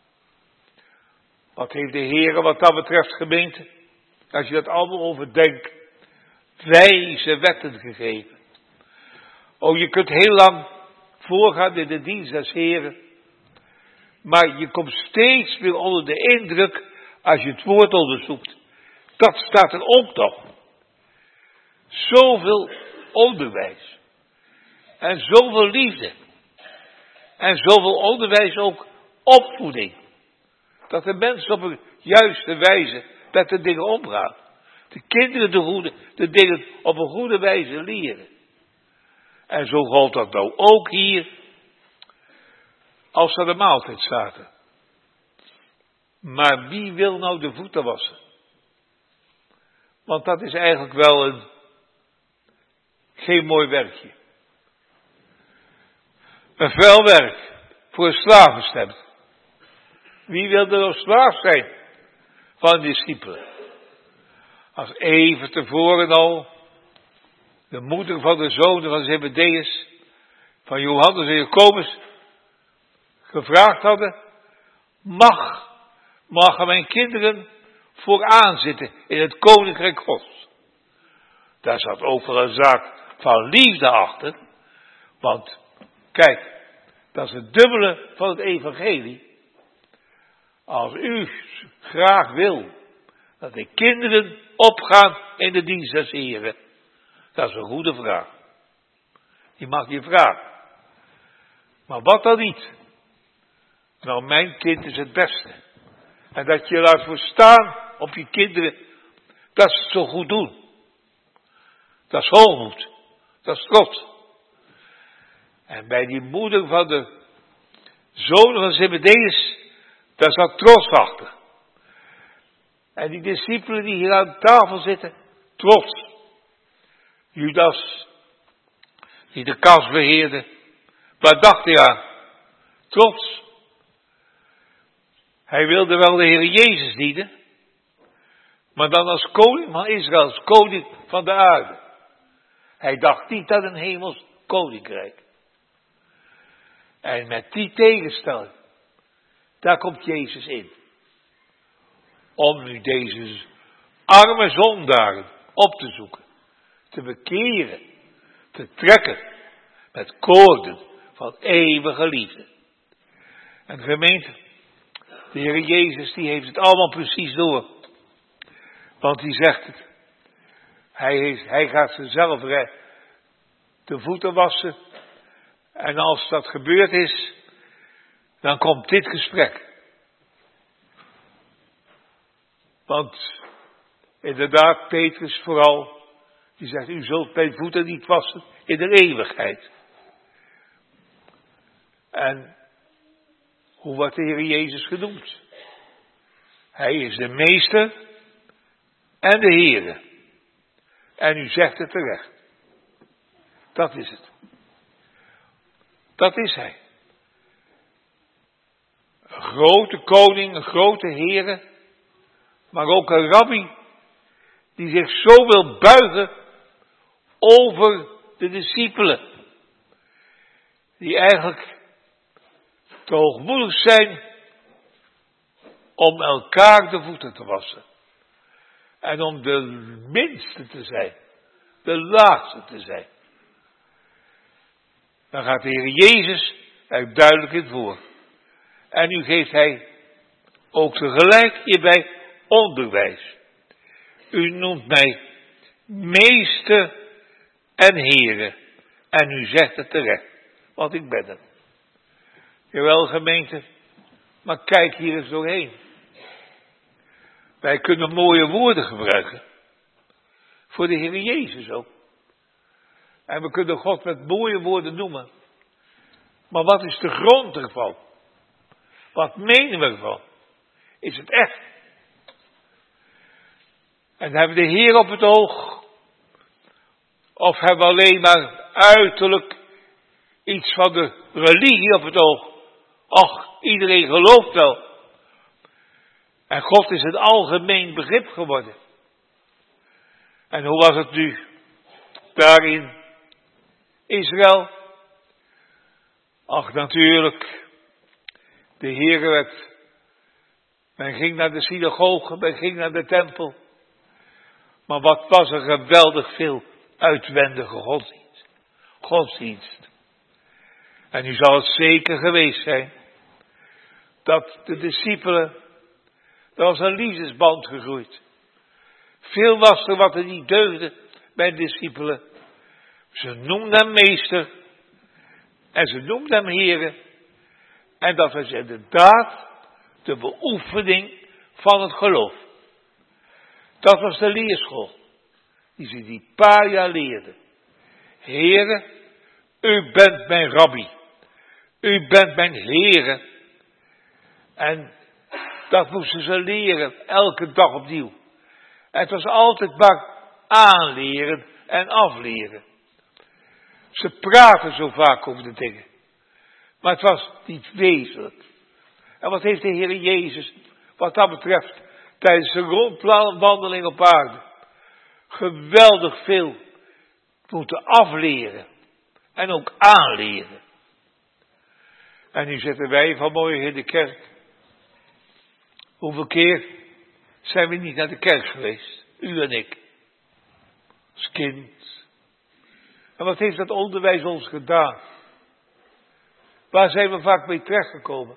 Speaker 1: Wat heeft de Heere wat dat betreft, gemeente, als je dat allemaal overdenkt, wijze wetten gegeven. Oh, je kunt heel lang voorgaan in de dienst des Heeren, maar je komt steeds weer onder de indruk als je het woord onderzoekt. Dat staat er ook nog. Zoveel onderwijs. En zoveel liefde. En zoveel onderwijs ook opvoeding. Dat de mensen op een juiste wijze met de dingen omgaan. De kinderen de, goede, de dingen op een goede wijze leren. En zo geldt dat nou ook hier. Als ze aan de maaltijd zaten. Maar wie wil nou de voeten wassen? Want dat is eigenlijk wel een geen mooi werkje. Een vuil werk voor een slavenstem. Wie wil er nou slaaf zijn van de discipelen? Als even tevoren al de moeder van de zonen van Zebedeus, van Johannes en Jacobus, gevraagd hadden, mag, mogen mijn kinderen vooraan zitten in het koninkrijk Gods. Daar zat ook wel een zaak van liefde achter, want kijk, dat is het dubbele van het evangelie. Als u graag wil dat de kinderen opgaan in de dienst des Heren, dat is een goede vraag. Die mag je vragen. Maar wat dan niet? Nou, mijn kind is het beste. En dat je laat verstaan op je kinderen, dat ze het zo goed doen. Dat is hoogmoed. Dat is trots. En bij die moeder van de zonen van Zebedeus, daar zat trots achter. En die discipelen die hier aan tafel zitten, trots. Judas, die de kas beheerde, waar dacht hij aan? Trots. Hij wilde wel de Heer Jezus dienen, maar dan als koning van Israël, als koning van de aarde. Hij dacht niet aan een hemels koninkrijk. En met die tegenstelling, daar komt Jezus in. Om nu deze arme zondaren op te zoeken, te bekeren, te trekken met koorden van eeuwige liefde. En gemeente, de Heer Jezus die heeft het allemaal precies door. Want die zegt het. Hij, heeft, hij gaat zichzelf de voeten wassen. En als dat gebeurd is, dan komt dit gesprek. Want inderdaad, Petrus vooral, die zegt, u zult mijn voeten niet wassen in de eeuwigheid. En hoe wordt de Heer Jezus genoemd? Hij is de meester en de Heere. En u zegt het terecht. Dat is het. Dat is hij. Een grote koning, een grote Heere, maar ook een rabbi die zich zo wil buigen over de discipelen. Die eigenlijk te hoogmoedig zijn om elkaar de voeten te wassen. En om de minste te zijn. De laagste te zijn. Dan gaat de Heer Jezus er duidelijk in voor. En nu geeft hij ook tegelijk hierbij onderwijs. U noemt mij meester en Heere. En u zegt het terecht. Want ik ben het. Jawel, gemeente. Maar kijk hier eens doorheen. Wij kunnen mooie woorden gebruiken. Voor de Heer Jezus ook. En we kunnen God met mooie woorden noemen. Maar wat is de grond ervan? Wat menen we ervan? Is het echt? En hebben we de Heer op het oog? Of hebben we alleen maar uiterlijk iets van de religie op het oog? Ach, iedereen gelooft wel. En God is een algemeen begrip geworden. En hoe was het nu daarin Israël? Ach, natuurlijk. De Heer werd. Men ging naar de synagoge, men ging naar de tempel. Maar wat was er geweldig veel uitwendige godsdienst. Godsdienst. En nu zal het zeker geweest zijn dat de discipelen, er was een liefdesband gegroeid. Veel was er wat er niet deugde bij de discipelen. Ze noemden hem meester en ze noemden hem Heere. En dat was inderdaad de beoefening van het geloof. Dat was de leerschool die ze die paar jaar leerden. Heere, u bent mijn rabbi. U bent mijn Heere. En dat moesten ze leren, elke dag opnieuw. En het was altijd maar aanleren en afleren. Ze praten zo vaak over de dingen. Maar het was niet wezenlijk. En wat heeft de Heer Jezus, wat dat betreft, tijdens zijn rondwandeling op aarde, geweldig veel moeten afleren. En ook aanleren. En nu zitten wij vanmorgen in de kerk. Hoeveel keer zijn we niet naar de kerk geweest? U en ik. Als kind. En wat heeft dat onderwijs ons gedaan? Waar zijn we vaak mee terechtgekomen?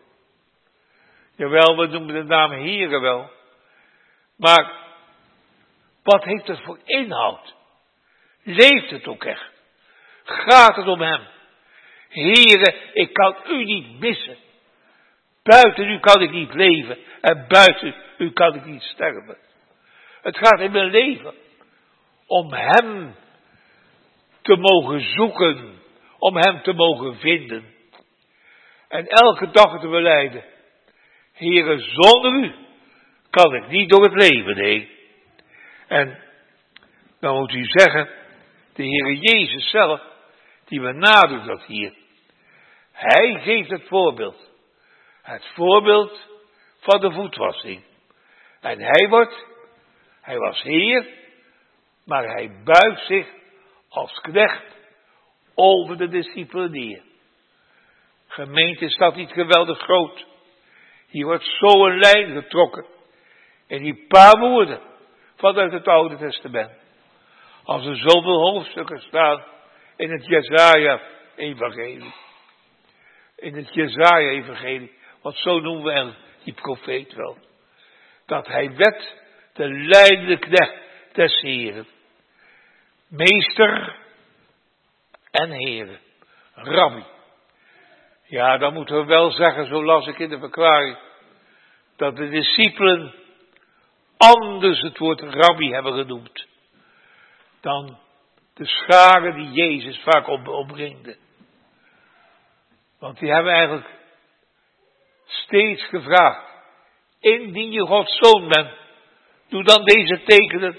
Speaker 1: Jawel, we noemen de naam Heere wel. Maar wat heeft het voor inhoud? Leeft het ook echt? Gaat het om hem? Heere, ik kan u niet missen. Buiten u kan ik niet leven. En buiten u kan ik niet sterven. Het gaat in mijn leven om hem te mogen zoeken. Om hem te mogen vinden. En elke dag te belijden. Heere, zonder u kan ik niet door het leven heen. En dan moet u zeggen, de Heere Jezus zelf, die benadrukt dat hier. Hij geeft het voorbeeld. Het voorbeeld van de voetwassing. En hij wordt, hij was Heer, maar hij buigt zich als knecht over de discipelen neer. Gemeente, is dat niet geweldig groot? Hier wordt zo een lijn getrokken. In die paar woorden vanuit het Oude Testament. Als er zoveel hoofdstukken staan in het Jesaja-evangelie. In het Jesaja-evangelie Want zo noemen we eigenlijk die profeet wel. Dat hij werd de leidende knecht des Heren. Meester en Heren. Rabbi. Ja, dan moeten we wel zeggen, zo las ik in de verklaring, dat de discipelen anders het woord rabbi hebben genoemd dan de scharen die Jezus vaak op, opbrengt. Want die hebben eigenlijk steeds gevraagd, indien je Gods zoon bent, doe dan deze tekenen.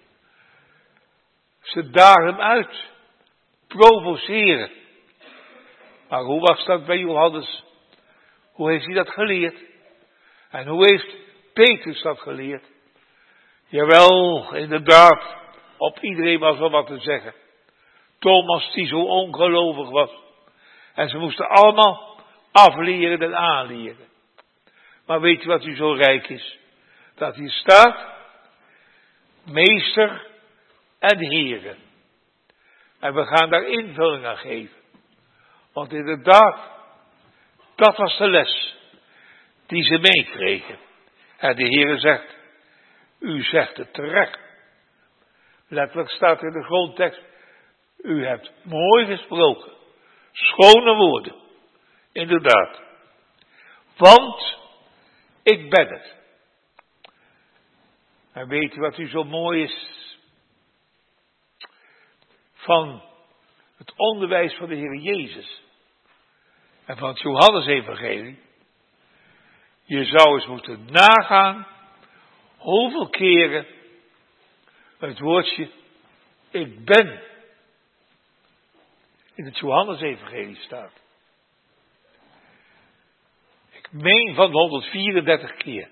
Speaker 1: Ze dagen hem uit, provoceren. Maar hoe was dat bij Johannes? Hoe heeft hij dat geleerd? En hoe heeft Petrus dat geleerd? Jawel, inderdaad, op iedereen was wel wat te zeggen. Thomas die zo ongelovig was. En ze moesten allemaal afleren en aanleren. Maar weet je wat u zo rijk is? Dat hier staat, meester en heren. En we gaan daar invulling aan geven. Want inderdaad, dat was de les die ze meekregen. En de Heere zegt, u zegt het terecht. Letterlijk staat in de grondtekst, u hebt mooi gesproken. Schone woorden. Inderdaad. Want ik ben het. En weet u wat u zo mooi is van het onderwijs van de Heer Jezus en van het Johannes-evangelie? Je zou eens moeten nagaan hoeveel keren het woordje ik ben in het Johannes-evangelie staat. Ik meen van honderdvierendertig keer.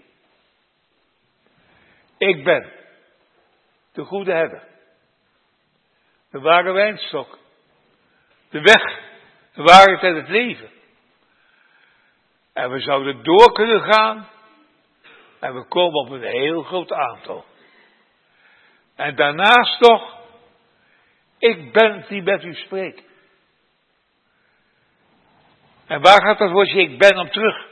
Speaker 1: Ik ben de goede herder, de ware wijnstok, de weg, de waarheid en het leven. En we zouden door kunnen gaan en we komen op een heel groot aantal. En daarnaast nog, ik ben het die met u spreekt. En waar gaat dat woordje ik ben op terug?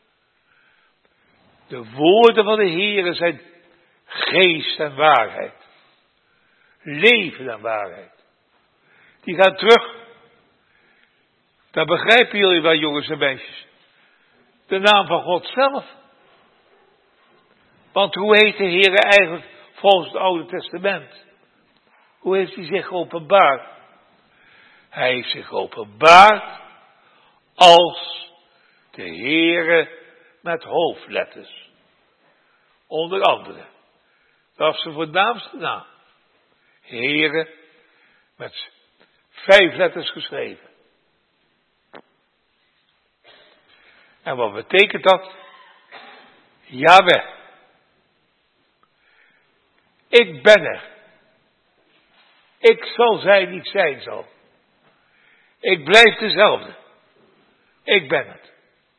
Speaker 1: De woorden van de Heere zijn geest en waarheid. Leven en waarheid. Die gaan terug. Dat begrijpen jullie wel, jongens en meisjes. De naam van God zelf. Want hoe heet de Heere eigenlijk volgens het Oude Testament? Hoe heeft hij zich geopenbaard? Hij heeft zich geopenbaard als de Heere met hoofdletters. Onder andere. Dat is zijn voornaamste naam. Heere met vijf letters geschreven. En wat betekent dat? Jaweh. Ik ben er. Ik zal zijn die ik zijn zal. Ik blijf dezelfde. Ik ben het.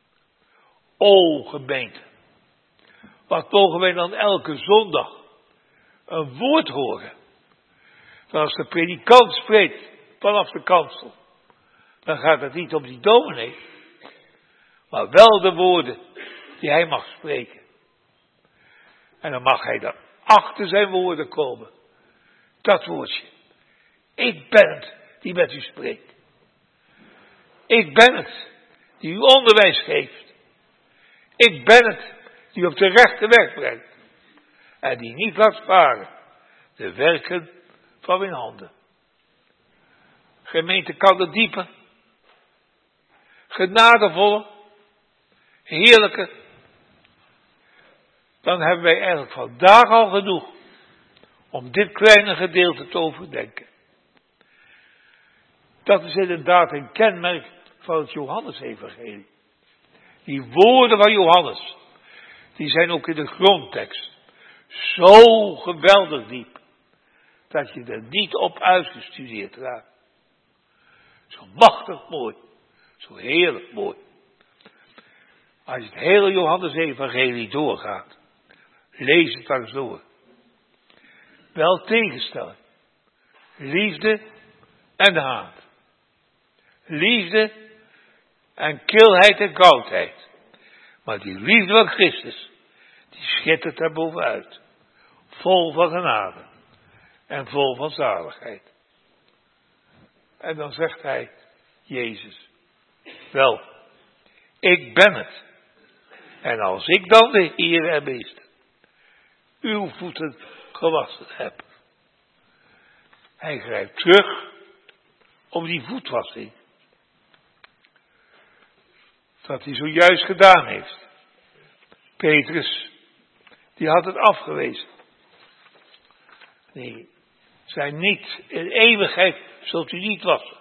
Speaker 1: O gemeente. Wat mogen wij dan elke zondag een woord horen? Dan als de predikant spreekt vanaf de kansel. Dan gaat het niet om die dominee. Maar wel de woorden die hij mag spreken. En dan mag hij dan achter zijn woorden komen. Dat woordje. Ik ben het die met u spreekt. Ik ben het die u onderwijs geeft. Ik ben het die u op de rechte weg brengt. En die niet laat varen de werken van mijn handen. Gemeente kan het dieper. Genadevolle. Heerlijke. Dan hebben wij eigenlijk vandaag al genoeg om dit kleine gedeelte te overdenken. Dat is inderdaad een kenmerk van het Johannes-evangelie. Die woorden van Johannes, die zijn ook in de grondtekst zo geweldig diep, dat je er niet op uitgestudeerd raakt. Zo machtig mooi, zo heerlijk mooi. Als je het hele Johannes-evangelie doorgaat, lees het dan eens door. Wel tegenstelling. Liefde en haat. Liefde en kilheid en koudheid. Maar die liefde van Christus, die schittert er bovenuit. Vol van genade. En vol van zaligheid. En dan zegt hij, Jezus, wel, ik ben het. En als ik dan de Heer en Meester, uw voeten gewassen heb. Hij grijpt terug op die voetwassing. Dat hij zojuist gedaan heeft. Petrus, die had het afgewezen. Nee, zei niet, in eeuwigheid zult u niet wassen.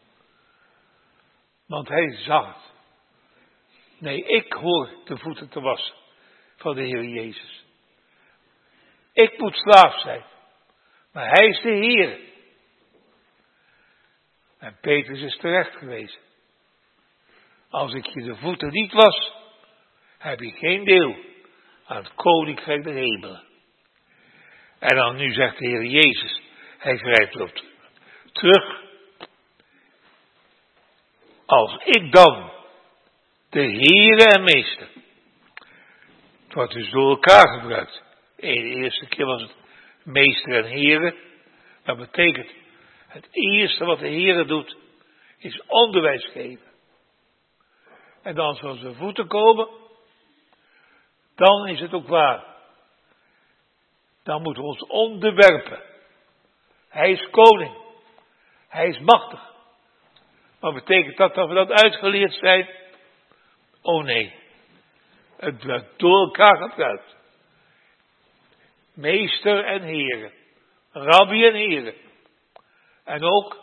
Speaker 1: Want hij zag het. Nee, ik hoor de voeten te wassen van de Heer Jezus. Ik moet slaaf zijn. Maar hij is de Heer. En Petrus is terecht geweest. Als ik je de voeten niet was, heb je geen deel aan het koninkrijk der hemelen. En dan nu zegt de Heer Jezus, hij grijpt erop terug. Als ik dan, de Heere en Meester, het wordt dus door elkaar gebruikt. De eerste keer was het Meester en Heere. Dat betekent, het eerste wat de Heere doet, is onderwijs geven. En dan als we aan zijn voeten komen, dan is het ook waar. Dan moeten we ons onderwerpen. Hij is koning. Hij is machtig. Maar betekent dat dat we dat uitgeleerd zijn? Oh nee. Het wordt door elkaar gebruikt. Meester en heren. Rabbi en heren. En ook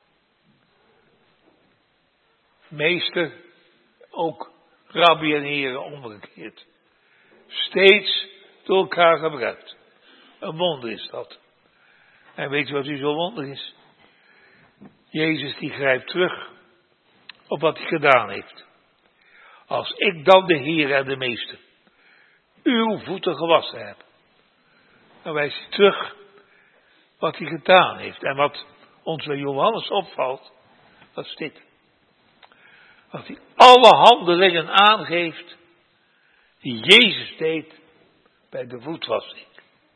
Speaker 1: meester, ook rabbi en heren omgekeerd. Steeds door elkaar gebruikt. Een wonder is dat. En weet je wat u zo'n wonder is? Jezus die grijpt terug op wat hij gedaan heeft. Als ik dan de Heer en de Meester uw voeten gewassen heb. Dan wijst hij terug wat hij gedaan heeft. En wat ons bij Johannes opvalt, dat is dit. Dat hij alle handelingen aangeeft die Jezus deed bij de voetwassing.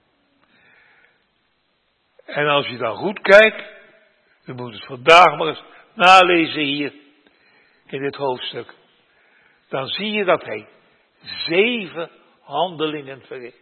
Speaker 1: En als je dan goed kijkt, u moet het vandaag maar eens nalezen hier in dit hoofdstuk. Dan zie je dat hij zeven handelingen verricht.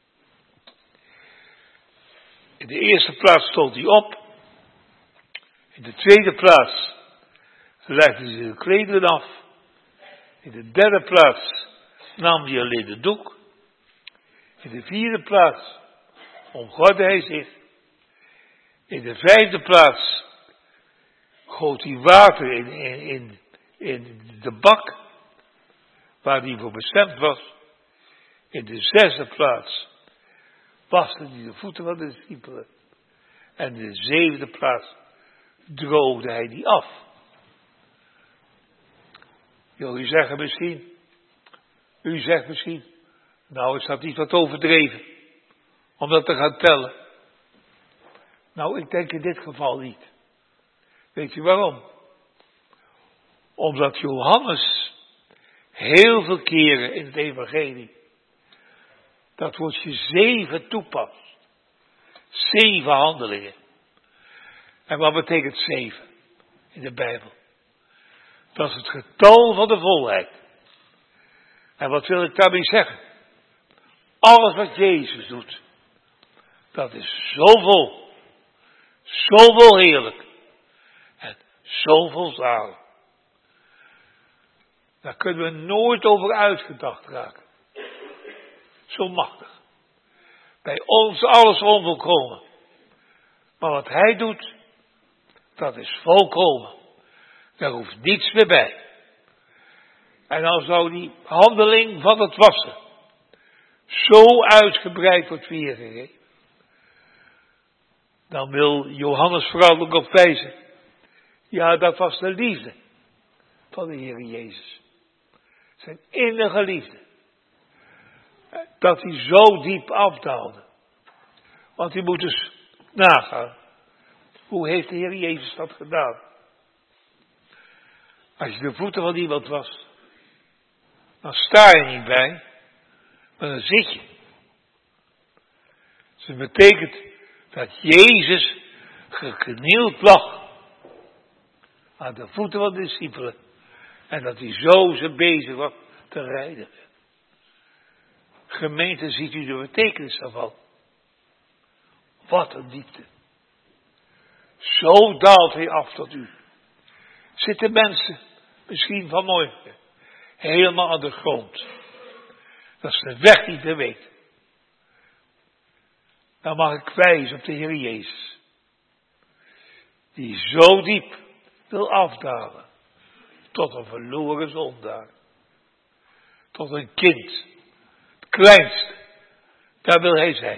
Speaker 1: In de eerste plaats stond hij op. In de tweede plaats legde hij de klederen af. In de derde plaats nam hij alleen de doek. In de vierde plaats omgordde hij zich. In de vijfde plaats goot hij water in, in, in, in de bak waar hij voor bestemd was. In de zesde plaats waste hij de voeten van de discipelen. En in de zevende plaats droogde hij die af. Jullie zeggen misschien, u zegt misschien, nou is dat niet wat overdreven, om dat te gaan tellen. Nou, ik denk in dit geval niet. Weet je waarom? Omdat Johannes heel veel keren in het evangelie dat woordje zeven toepast. Zeven handelingen. En wat betekent zeven in de Bijbel? Dat is het getal van de volheid. En wat wil ik daarmee zeggen? Alles wat Jezus doet, dat is zo vol, zo vol heerlijk en zo vol zalig. Daar kunnen we nooit over uitgedacht raken. Zo machtig. Bij ons alles onvolkomen. Maar wat hij doet, dat is volkomen. Daar hoeft niets meer bij. En dan zou die handeling van het wassen zo uitgebreid wordt weergegeven. Dan wil Johannes vooral ook op wijzen. Ja, dat was de liefde van de Heer Jezus. Zijn innige liefde. Dat hij zo diep afdaalde. Want hij moet dus nagaan. Hoe heeft de Heer Jezus dat gedaan? Als je de voeten van iemand was, Dan sta je niet bij, maar dan zit je. Dus het betekent dat Jezus geknield lag aan de voeten van de discipelen. En dat hij zo ze bezig was te rijden. Gemeente, ziet u de betekenis daarvan? Wat een diepte. Zo daalt hij af tot u. Zitten mensen, misschien vanmorgen, helemaal aan de grond. Dat ze de weg niet meer weten. Dan mag ik wijzen op de Heer Jezus. Die zo diep wil afdalen. Tot een verloren zondaar. Tot een kind. Het kleinste. Daar wil hij zijn.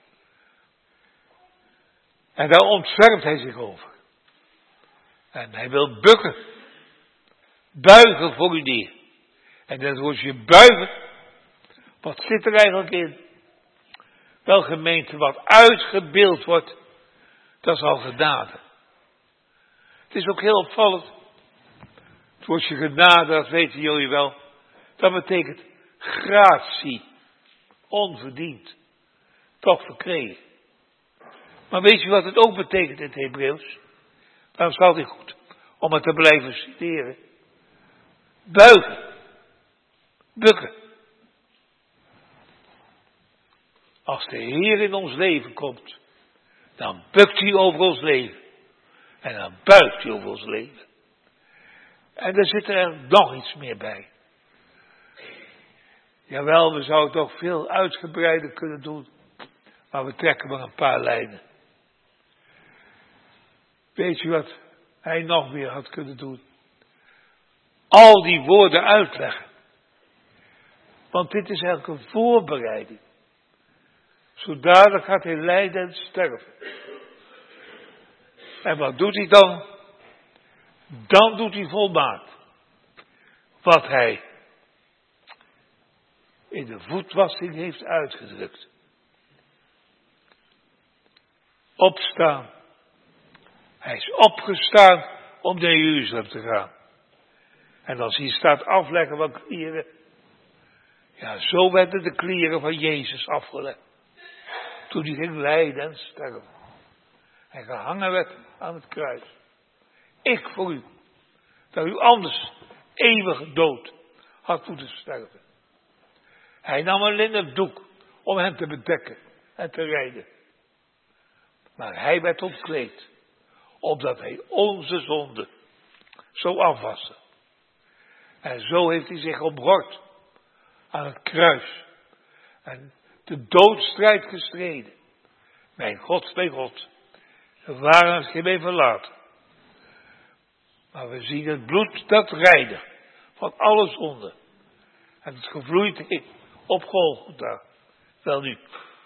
Speaker 1: En daar ontfermt hij zich over. En hij wil bukken. Buigen voor u neer. En dat woordje buigen. Wat zit er eigenlijk in? Wel, gemeente, wat uitgebeeld wordt. Dat is al genade. Het is ook heel opvallend. Het woordje genade, dat weten jullie wel. Dat betekent gratie. Onverdiend. Toch verkregen. Maar weet je wat het ook betekent in het Hebreeuws? Dan is het altijd goed om het te blijven citeren. Buigen. Bukken. Als de Heer in ons leven komt, dan bukt hij over ons leven. En dan buigt hij over ons leven. En er zit er nog iets meer bij. Jawel, we zouden het toch veel uitgebreider kunnen doen. Maar we trekken maar een paar lijnen. Weet je wat hij nog meer had kunnen doen? Al die woorden uitleggen. Want dit is eigenlijk een voorbereiding. Zo dadelijk gaat hij lijden en sterven. En wat doet hij dan? Dan doet hij volmaakt. Wat hij in de voetwassing heeft uitgedrukt. Opstaan. Hij is opgestaan om naar Jeruzalem te gaan. En als hij staat afleggen van klieren. Ja, zo werden de klieren van Jezus afgelegd. Toen hij ging lijden en sterven. En gehangen werd aan het kruis. Ik voor u. Dat u anders eeuwige dood had moeten sterven. Hij nam een linnen doek om hem te bedekken en te rijden. Maar hij werd ontkleed. Opdat hij onze zonde zou afwassen. En zo heeft hij zich omgord aan het kruis. En de doodstrijd gestreden. Mijn God, mijn God. Waarom heb je mij verlaten? Maar we zien het bloed dat reinigt van alle zonde. En het gevloeid heeft op Golgotha. Wel nu.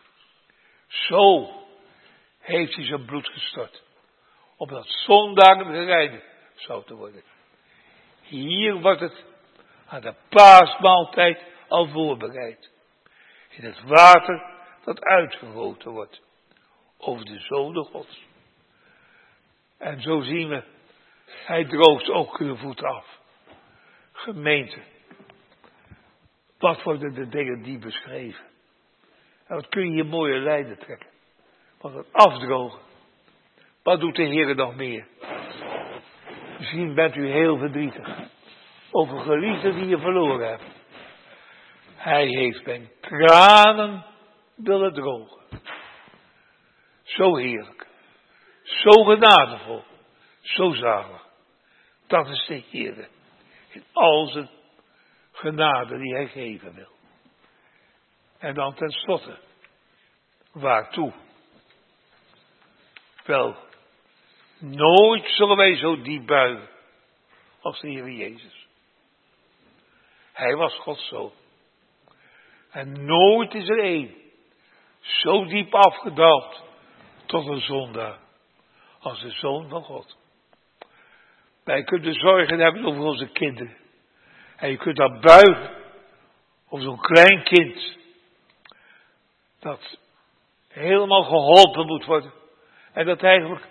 Speaker 1: Zo heeft hij zijn bloed gestort. Opdat zondaren gereinigd zou te worden. Hier wordt het aan de paasmaaltijd al voorbereid. In het water dat uitgegoten wordt. Over de zonen Gods. En zo zien we. Hij droogt ook de voeten af. Gemeente. Wat worden de dingen die beschreven? En wat kun je hier mooie lijnen trekken. Want het afdrogen. Wat doet de Heer nog meer? Misschien bent u heel verdrietig. Over geliefden die je verloren hebt. Hij heeft mijn tranen willen drogen. Zo heerlijk. Zo genadevol. Zo zalig. Dat is de Heer. In al zijn genade die hij geven wil. En dan tenslotte. Waartoe? Wel, nooit zullen wij zo diep buigen als de Heer Jezus. Hij was Gods zoon. En nooit is er één zo diep afgedaald tot een zondaar als de Zoon van God. Wij kunnen zorgen hebben over onze kinderen. En je kunt dan buigen over zo'n klein kind dat helemaal geholpen moet worden. En dat eigenlijk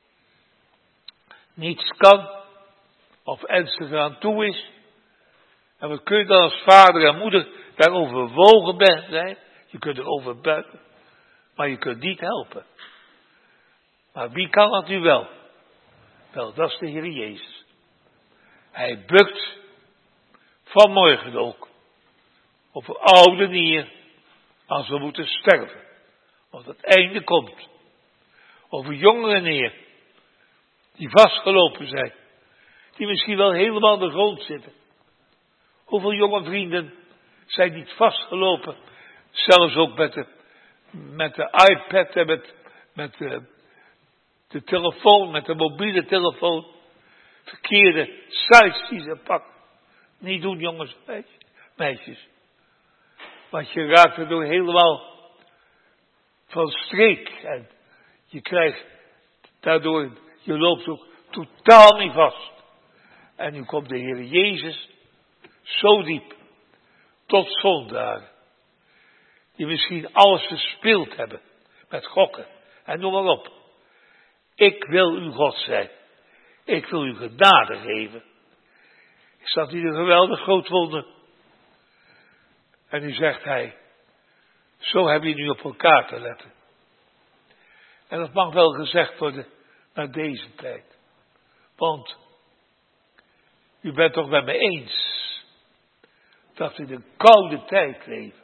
Speaker 1: niets kan of ernstig aan toe is. En wat kun je dan als vader en moeder daar overwogen bent zijn? Je kunt er overbuigen, maar je kunt niet helpen. Maar wie kan dat nu wel? Wel, dat is de Heer Jezus. Hij bukt vanmorgen ook op een oude nier als we moeten sterven. Want het einde komt. Over jongeren neer die vastgelopen zijn. Die misschien wel helemaal aan de grond zitten. Hoeveel jonge vrienden zijn niet vastgelopen. Zelfs ook met de, met de iPad en met, met de, de telefoon, met de mobiele telefoon. Verkeerde sites die ze pakken. Niet doen jongens en meisjes. Want je raakt er door helemaal van streek. En je krijgt daardoor, je loopt ook totaal niet vast. En nu komt de Heer Jezus zo diep tot zondaren. Die misschien alles verspeeld hebben met gokken. En noem maar op. Ik wil uw God zijn. Ik wil u genade geven. Is dat niet een geweldig groot wonder? En nu zegt hij, zo hebben jullie nu op elkaar te letten. En dat mag wel gezegd worden naar deze tijd. Want u bent toch met me eens dat we in een koude tijd leven.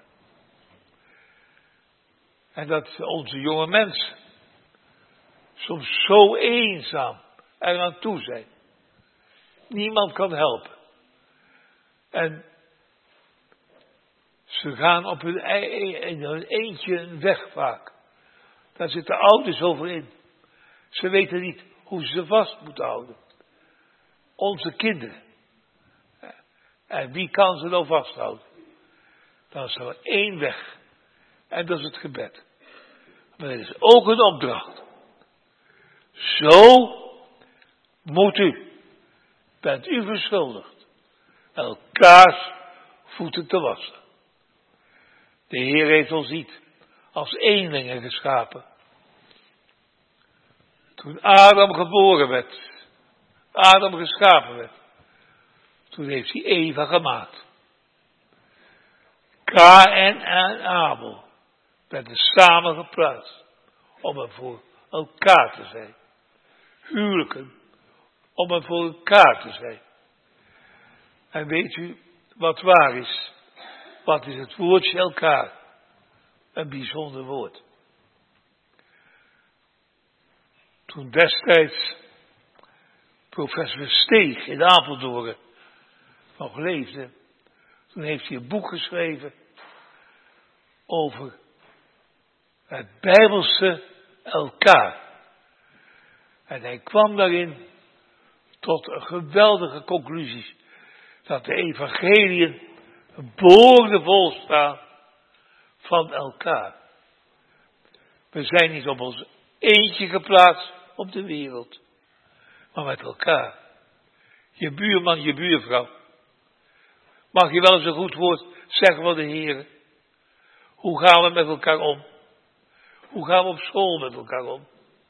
Speaker 1: En dat onze jonge mensen soms zo eenzaam eraan toe zijn. Niemand kan helpen. En ze gaan op hun, e- in hun eentje een weg vaak. Daar zitten ouders over in. Ze weten niet hoe ze ze vast moeten houden. Onze kinderen. En wie kan ze nou vasthouden? Dan is er maar één weg. En dat is het gebed. Maar het is ook een opdracht. Zo moet u, bent u verschuldigd, elkaars voeten te wassen. De Heer heeft ons niet als eenlingen geschapen. Toen Adam geboren werd, Adam geschapen werd, toen heeft hij Eva gemaakt. Kaïn en Abel werden samen geplaatst om er voor elkaar te zijn. Huwelijken om er voor elkaar te zijn. En weet u wat waar is? Wat is het woordje elkaar? Een bijzonder woord. Toen destijds professor Steeg in Apeldoorn nog leefde, toen heeft hij een boek geschreven over het Bijbelse elkaar. En hij kwam daarin tot een geweldige conclusie. Dat de evangeliën boordevol staan van elkaar. We zijn niet op ons eentje geplaatst op de wereld. Maar met elkaar. Je buurman, je buurvrouw. Mag je wel eens een goed woord zeggen van de Heer? Hoe gaan we met elkaar om? Hoe gaan we op school met elkaar om?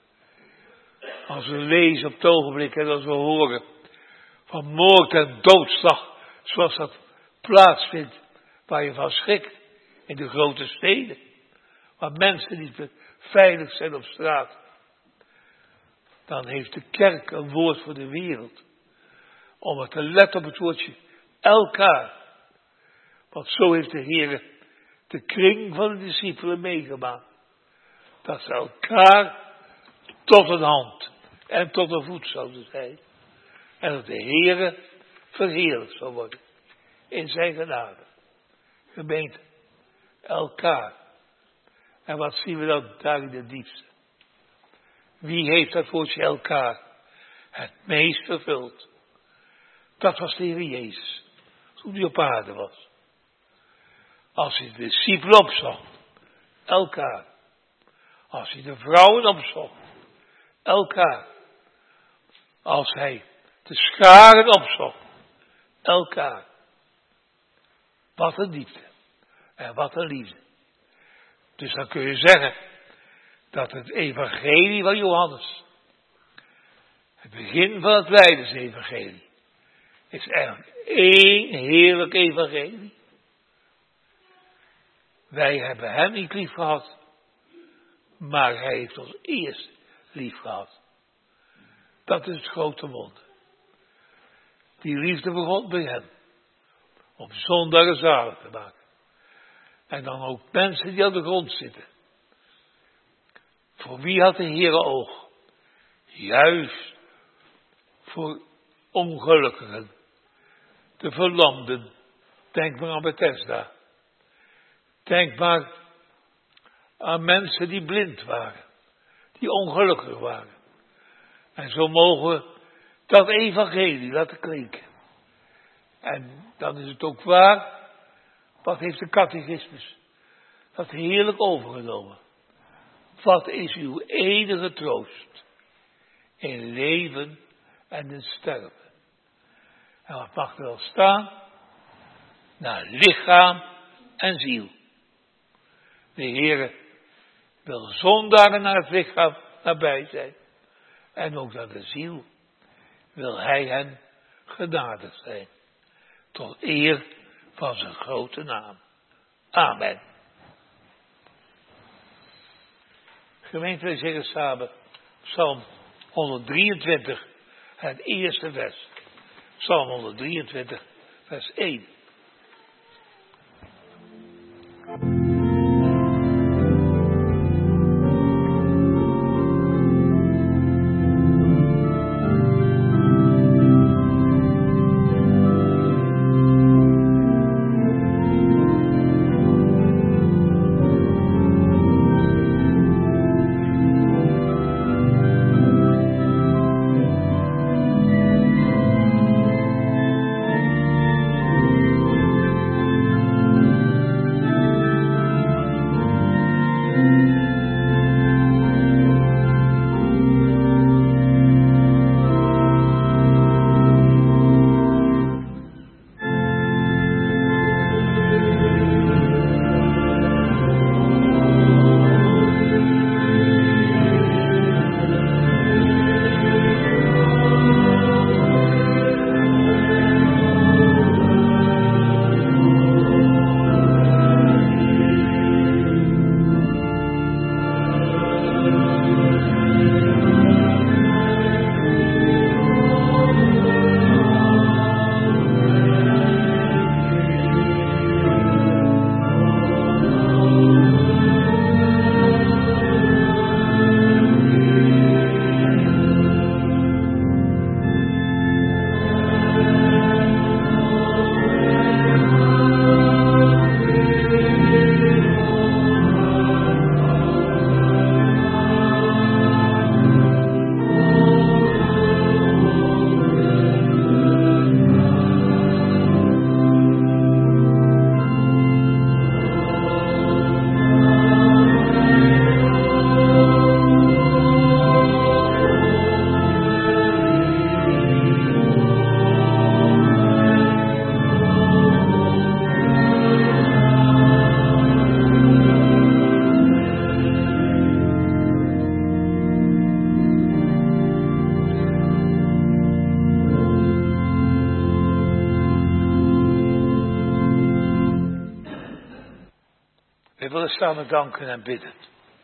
Speaker 1: Als we lezen op het ogenblik en als we horen van moord en doodslag, zoals dat plaatsvindt, waar je van schrikt in de grote steden, waar mensen niet meer veilig zijn op straat, dan heeft de kerk een woord voor de wereld, om er te letten op het woordje elkaar. Want zo heeft de Heer de kring van de discipelen meegemaakt, dat ze elkaar tot een hand en tot een voet zouden zijn. En dat de Heere verheerlijkt zou worden. In zijn genade. Gemeente. Elkaar. En wat zien we dan daar in de diepste? Wie heeft dat woordje elkaar het meest vervuld? Dat was de Heer Jezus. Toen hij op aarde was. Als hij de discipelen opzocht. Elkaar. Als hij de vrouwen opzocht. Elkaar. Als hij de scharen opzocht. Elkaar. Wat een diepte. En wat een liefde. Dus dan kun je zeggen dat het evangelie van Johannes, het begin van het Lijdensevangelie, is eigenlijk één heerlijk evangelie. Wij hebben hem niet lief gehad, maar hij heeft ons eerst lief gehad. Dat is het grote wonder. Die liefde begon bij hem. Om zondaren zalig te maken. En dan ook mensen die aan de grond zitten. Voor wie had de Heere oog? Juist voor ongelukkigen. De verlamden. Denk maar aan Bethesda. Denk maar aan mensen die blind waren. Die ongelukkig waren. En zo mogen we dat evangelie laten klinken. En dan is het ook waar. Wat heeft de catechismus dat heerlijk overgenomen. Wat is uw enige troost in leven en in sterven? En wat mag er wel staan? Naar lichaam en ziel. De Heere wil zondaren naar het lichaam nabij zijn. En ook naar de ziel wil hij hen genadig zijn. Tot eer van zijn grote naam. Amen. Gemeente, wij zeggen samen Psalm honderddrieëntwintig, het eerste vers. Psalm honderddrieëntwintig, vers één. willen staan en danken en bidden.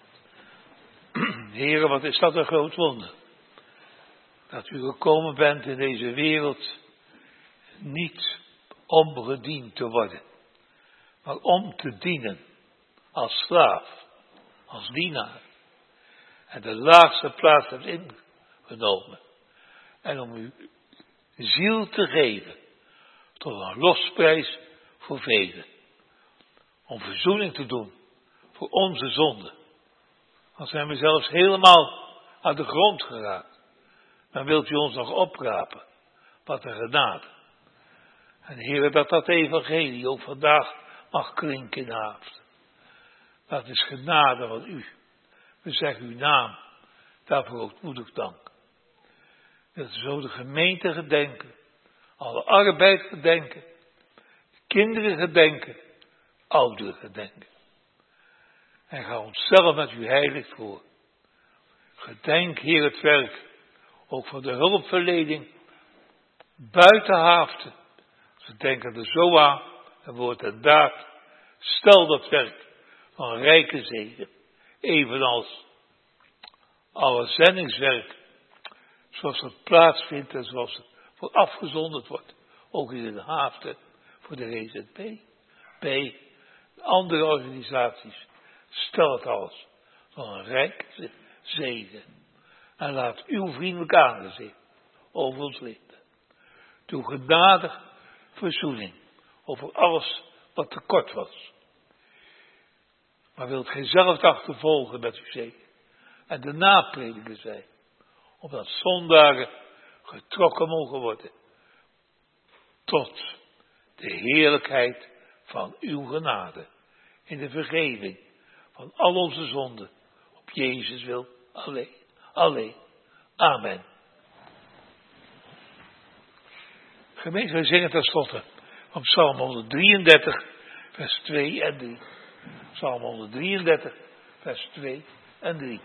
Speaker 1: Heere, wat is dat een groot wonder. Dat u gekomen bent in deze wereld niet om gediend te worden, maar om te dienen als slaaf, als dienaar. En de laagste plaats hebt ingenomen. En om uw ziel te geven tot een losprijs voor velen. Om verzoening te doen voor onze zonden. Dan zijn we zelfs helemaal aan de grond geraakt. Dan wilt u ons nog oprapen. Wat een genade. En Heere, dat dat evangelie ook vandaag mag klinken in de avond. Dat is genade van u. We zeggen uw naam. Daarvoor ook moedig dank. Dat we zo de gemeente gedenken. Alle arbeid gedenken. Kinderen gedenken. Ouderen gedenken. En ga onszelf met u heilig voor. Gedenk, Heer, het werk. Ook van de hulpverlening buiten Haaften. Ze denken er zo aan, en woord en daad, stel dat werk van rijke zegen, evenals alle zendingswerk, zoals het plaatsvindt en zoals het voor afgezonderd wordt, ook in de Haaften voor de R Z P, B, andere organisaties, stel het alles van een rijke zegen en laat uw vriendelijk aangezicht over ons lichten. Doe genadig verzoening over alles wat tekort was. Maar wilt gij zelf achtervolgen met uw zegen en de naprediker zijn, opdat zondaren getrokken mogen worden tot de heerlijkheid van uw genade in de vergeving van al onze zonden op Jezus wil alleen. Alleen. Amen. Gemeente, wij zingen tenslotte van Psalm honderddrieëndertig, vers twee en drie. Psalm honderddrieëndertig, vers twee en drie.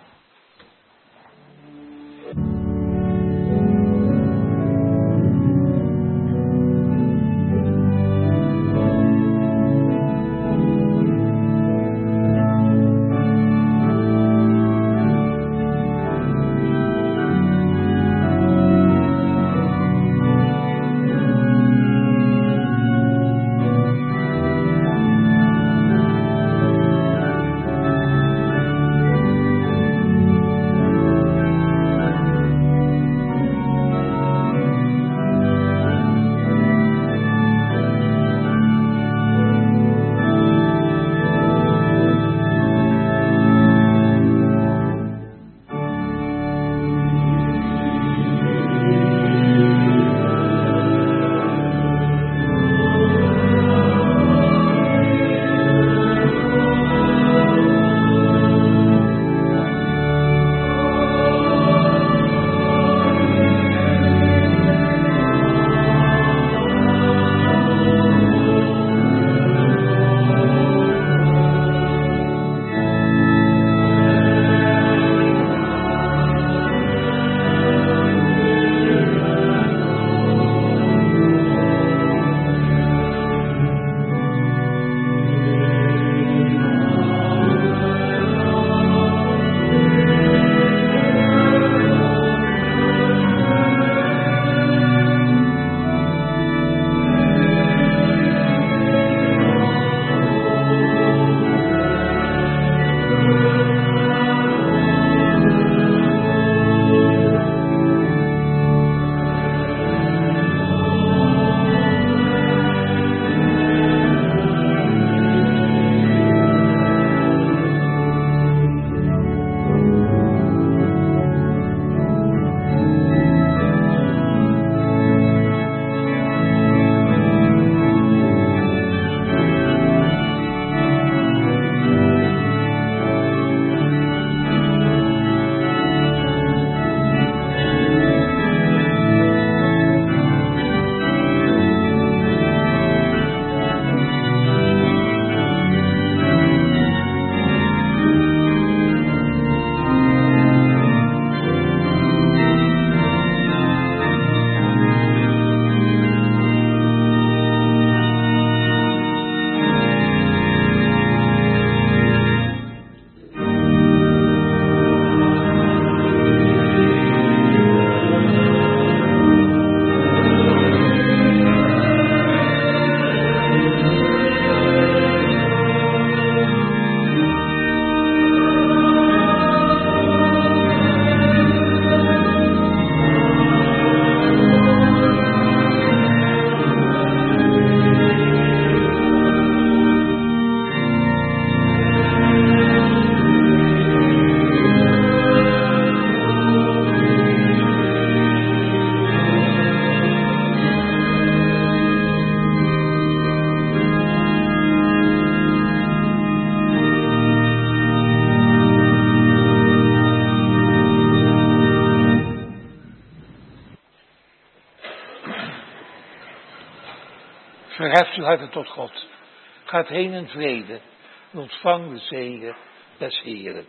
Speaker 1: Verheft uw harten tot God. Gaat heen in vrede en ontvang de zegen des Heeren.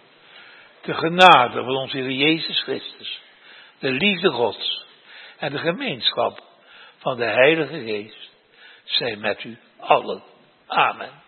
Speaker 1: De genade van onze Heer Jezus Christus, de liefde Gods en de gemeenschap van de Heilige Geest zij met u allen. Amen.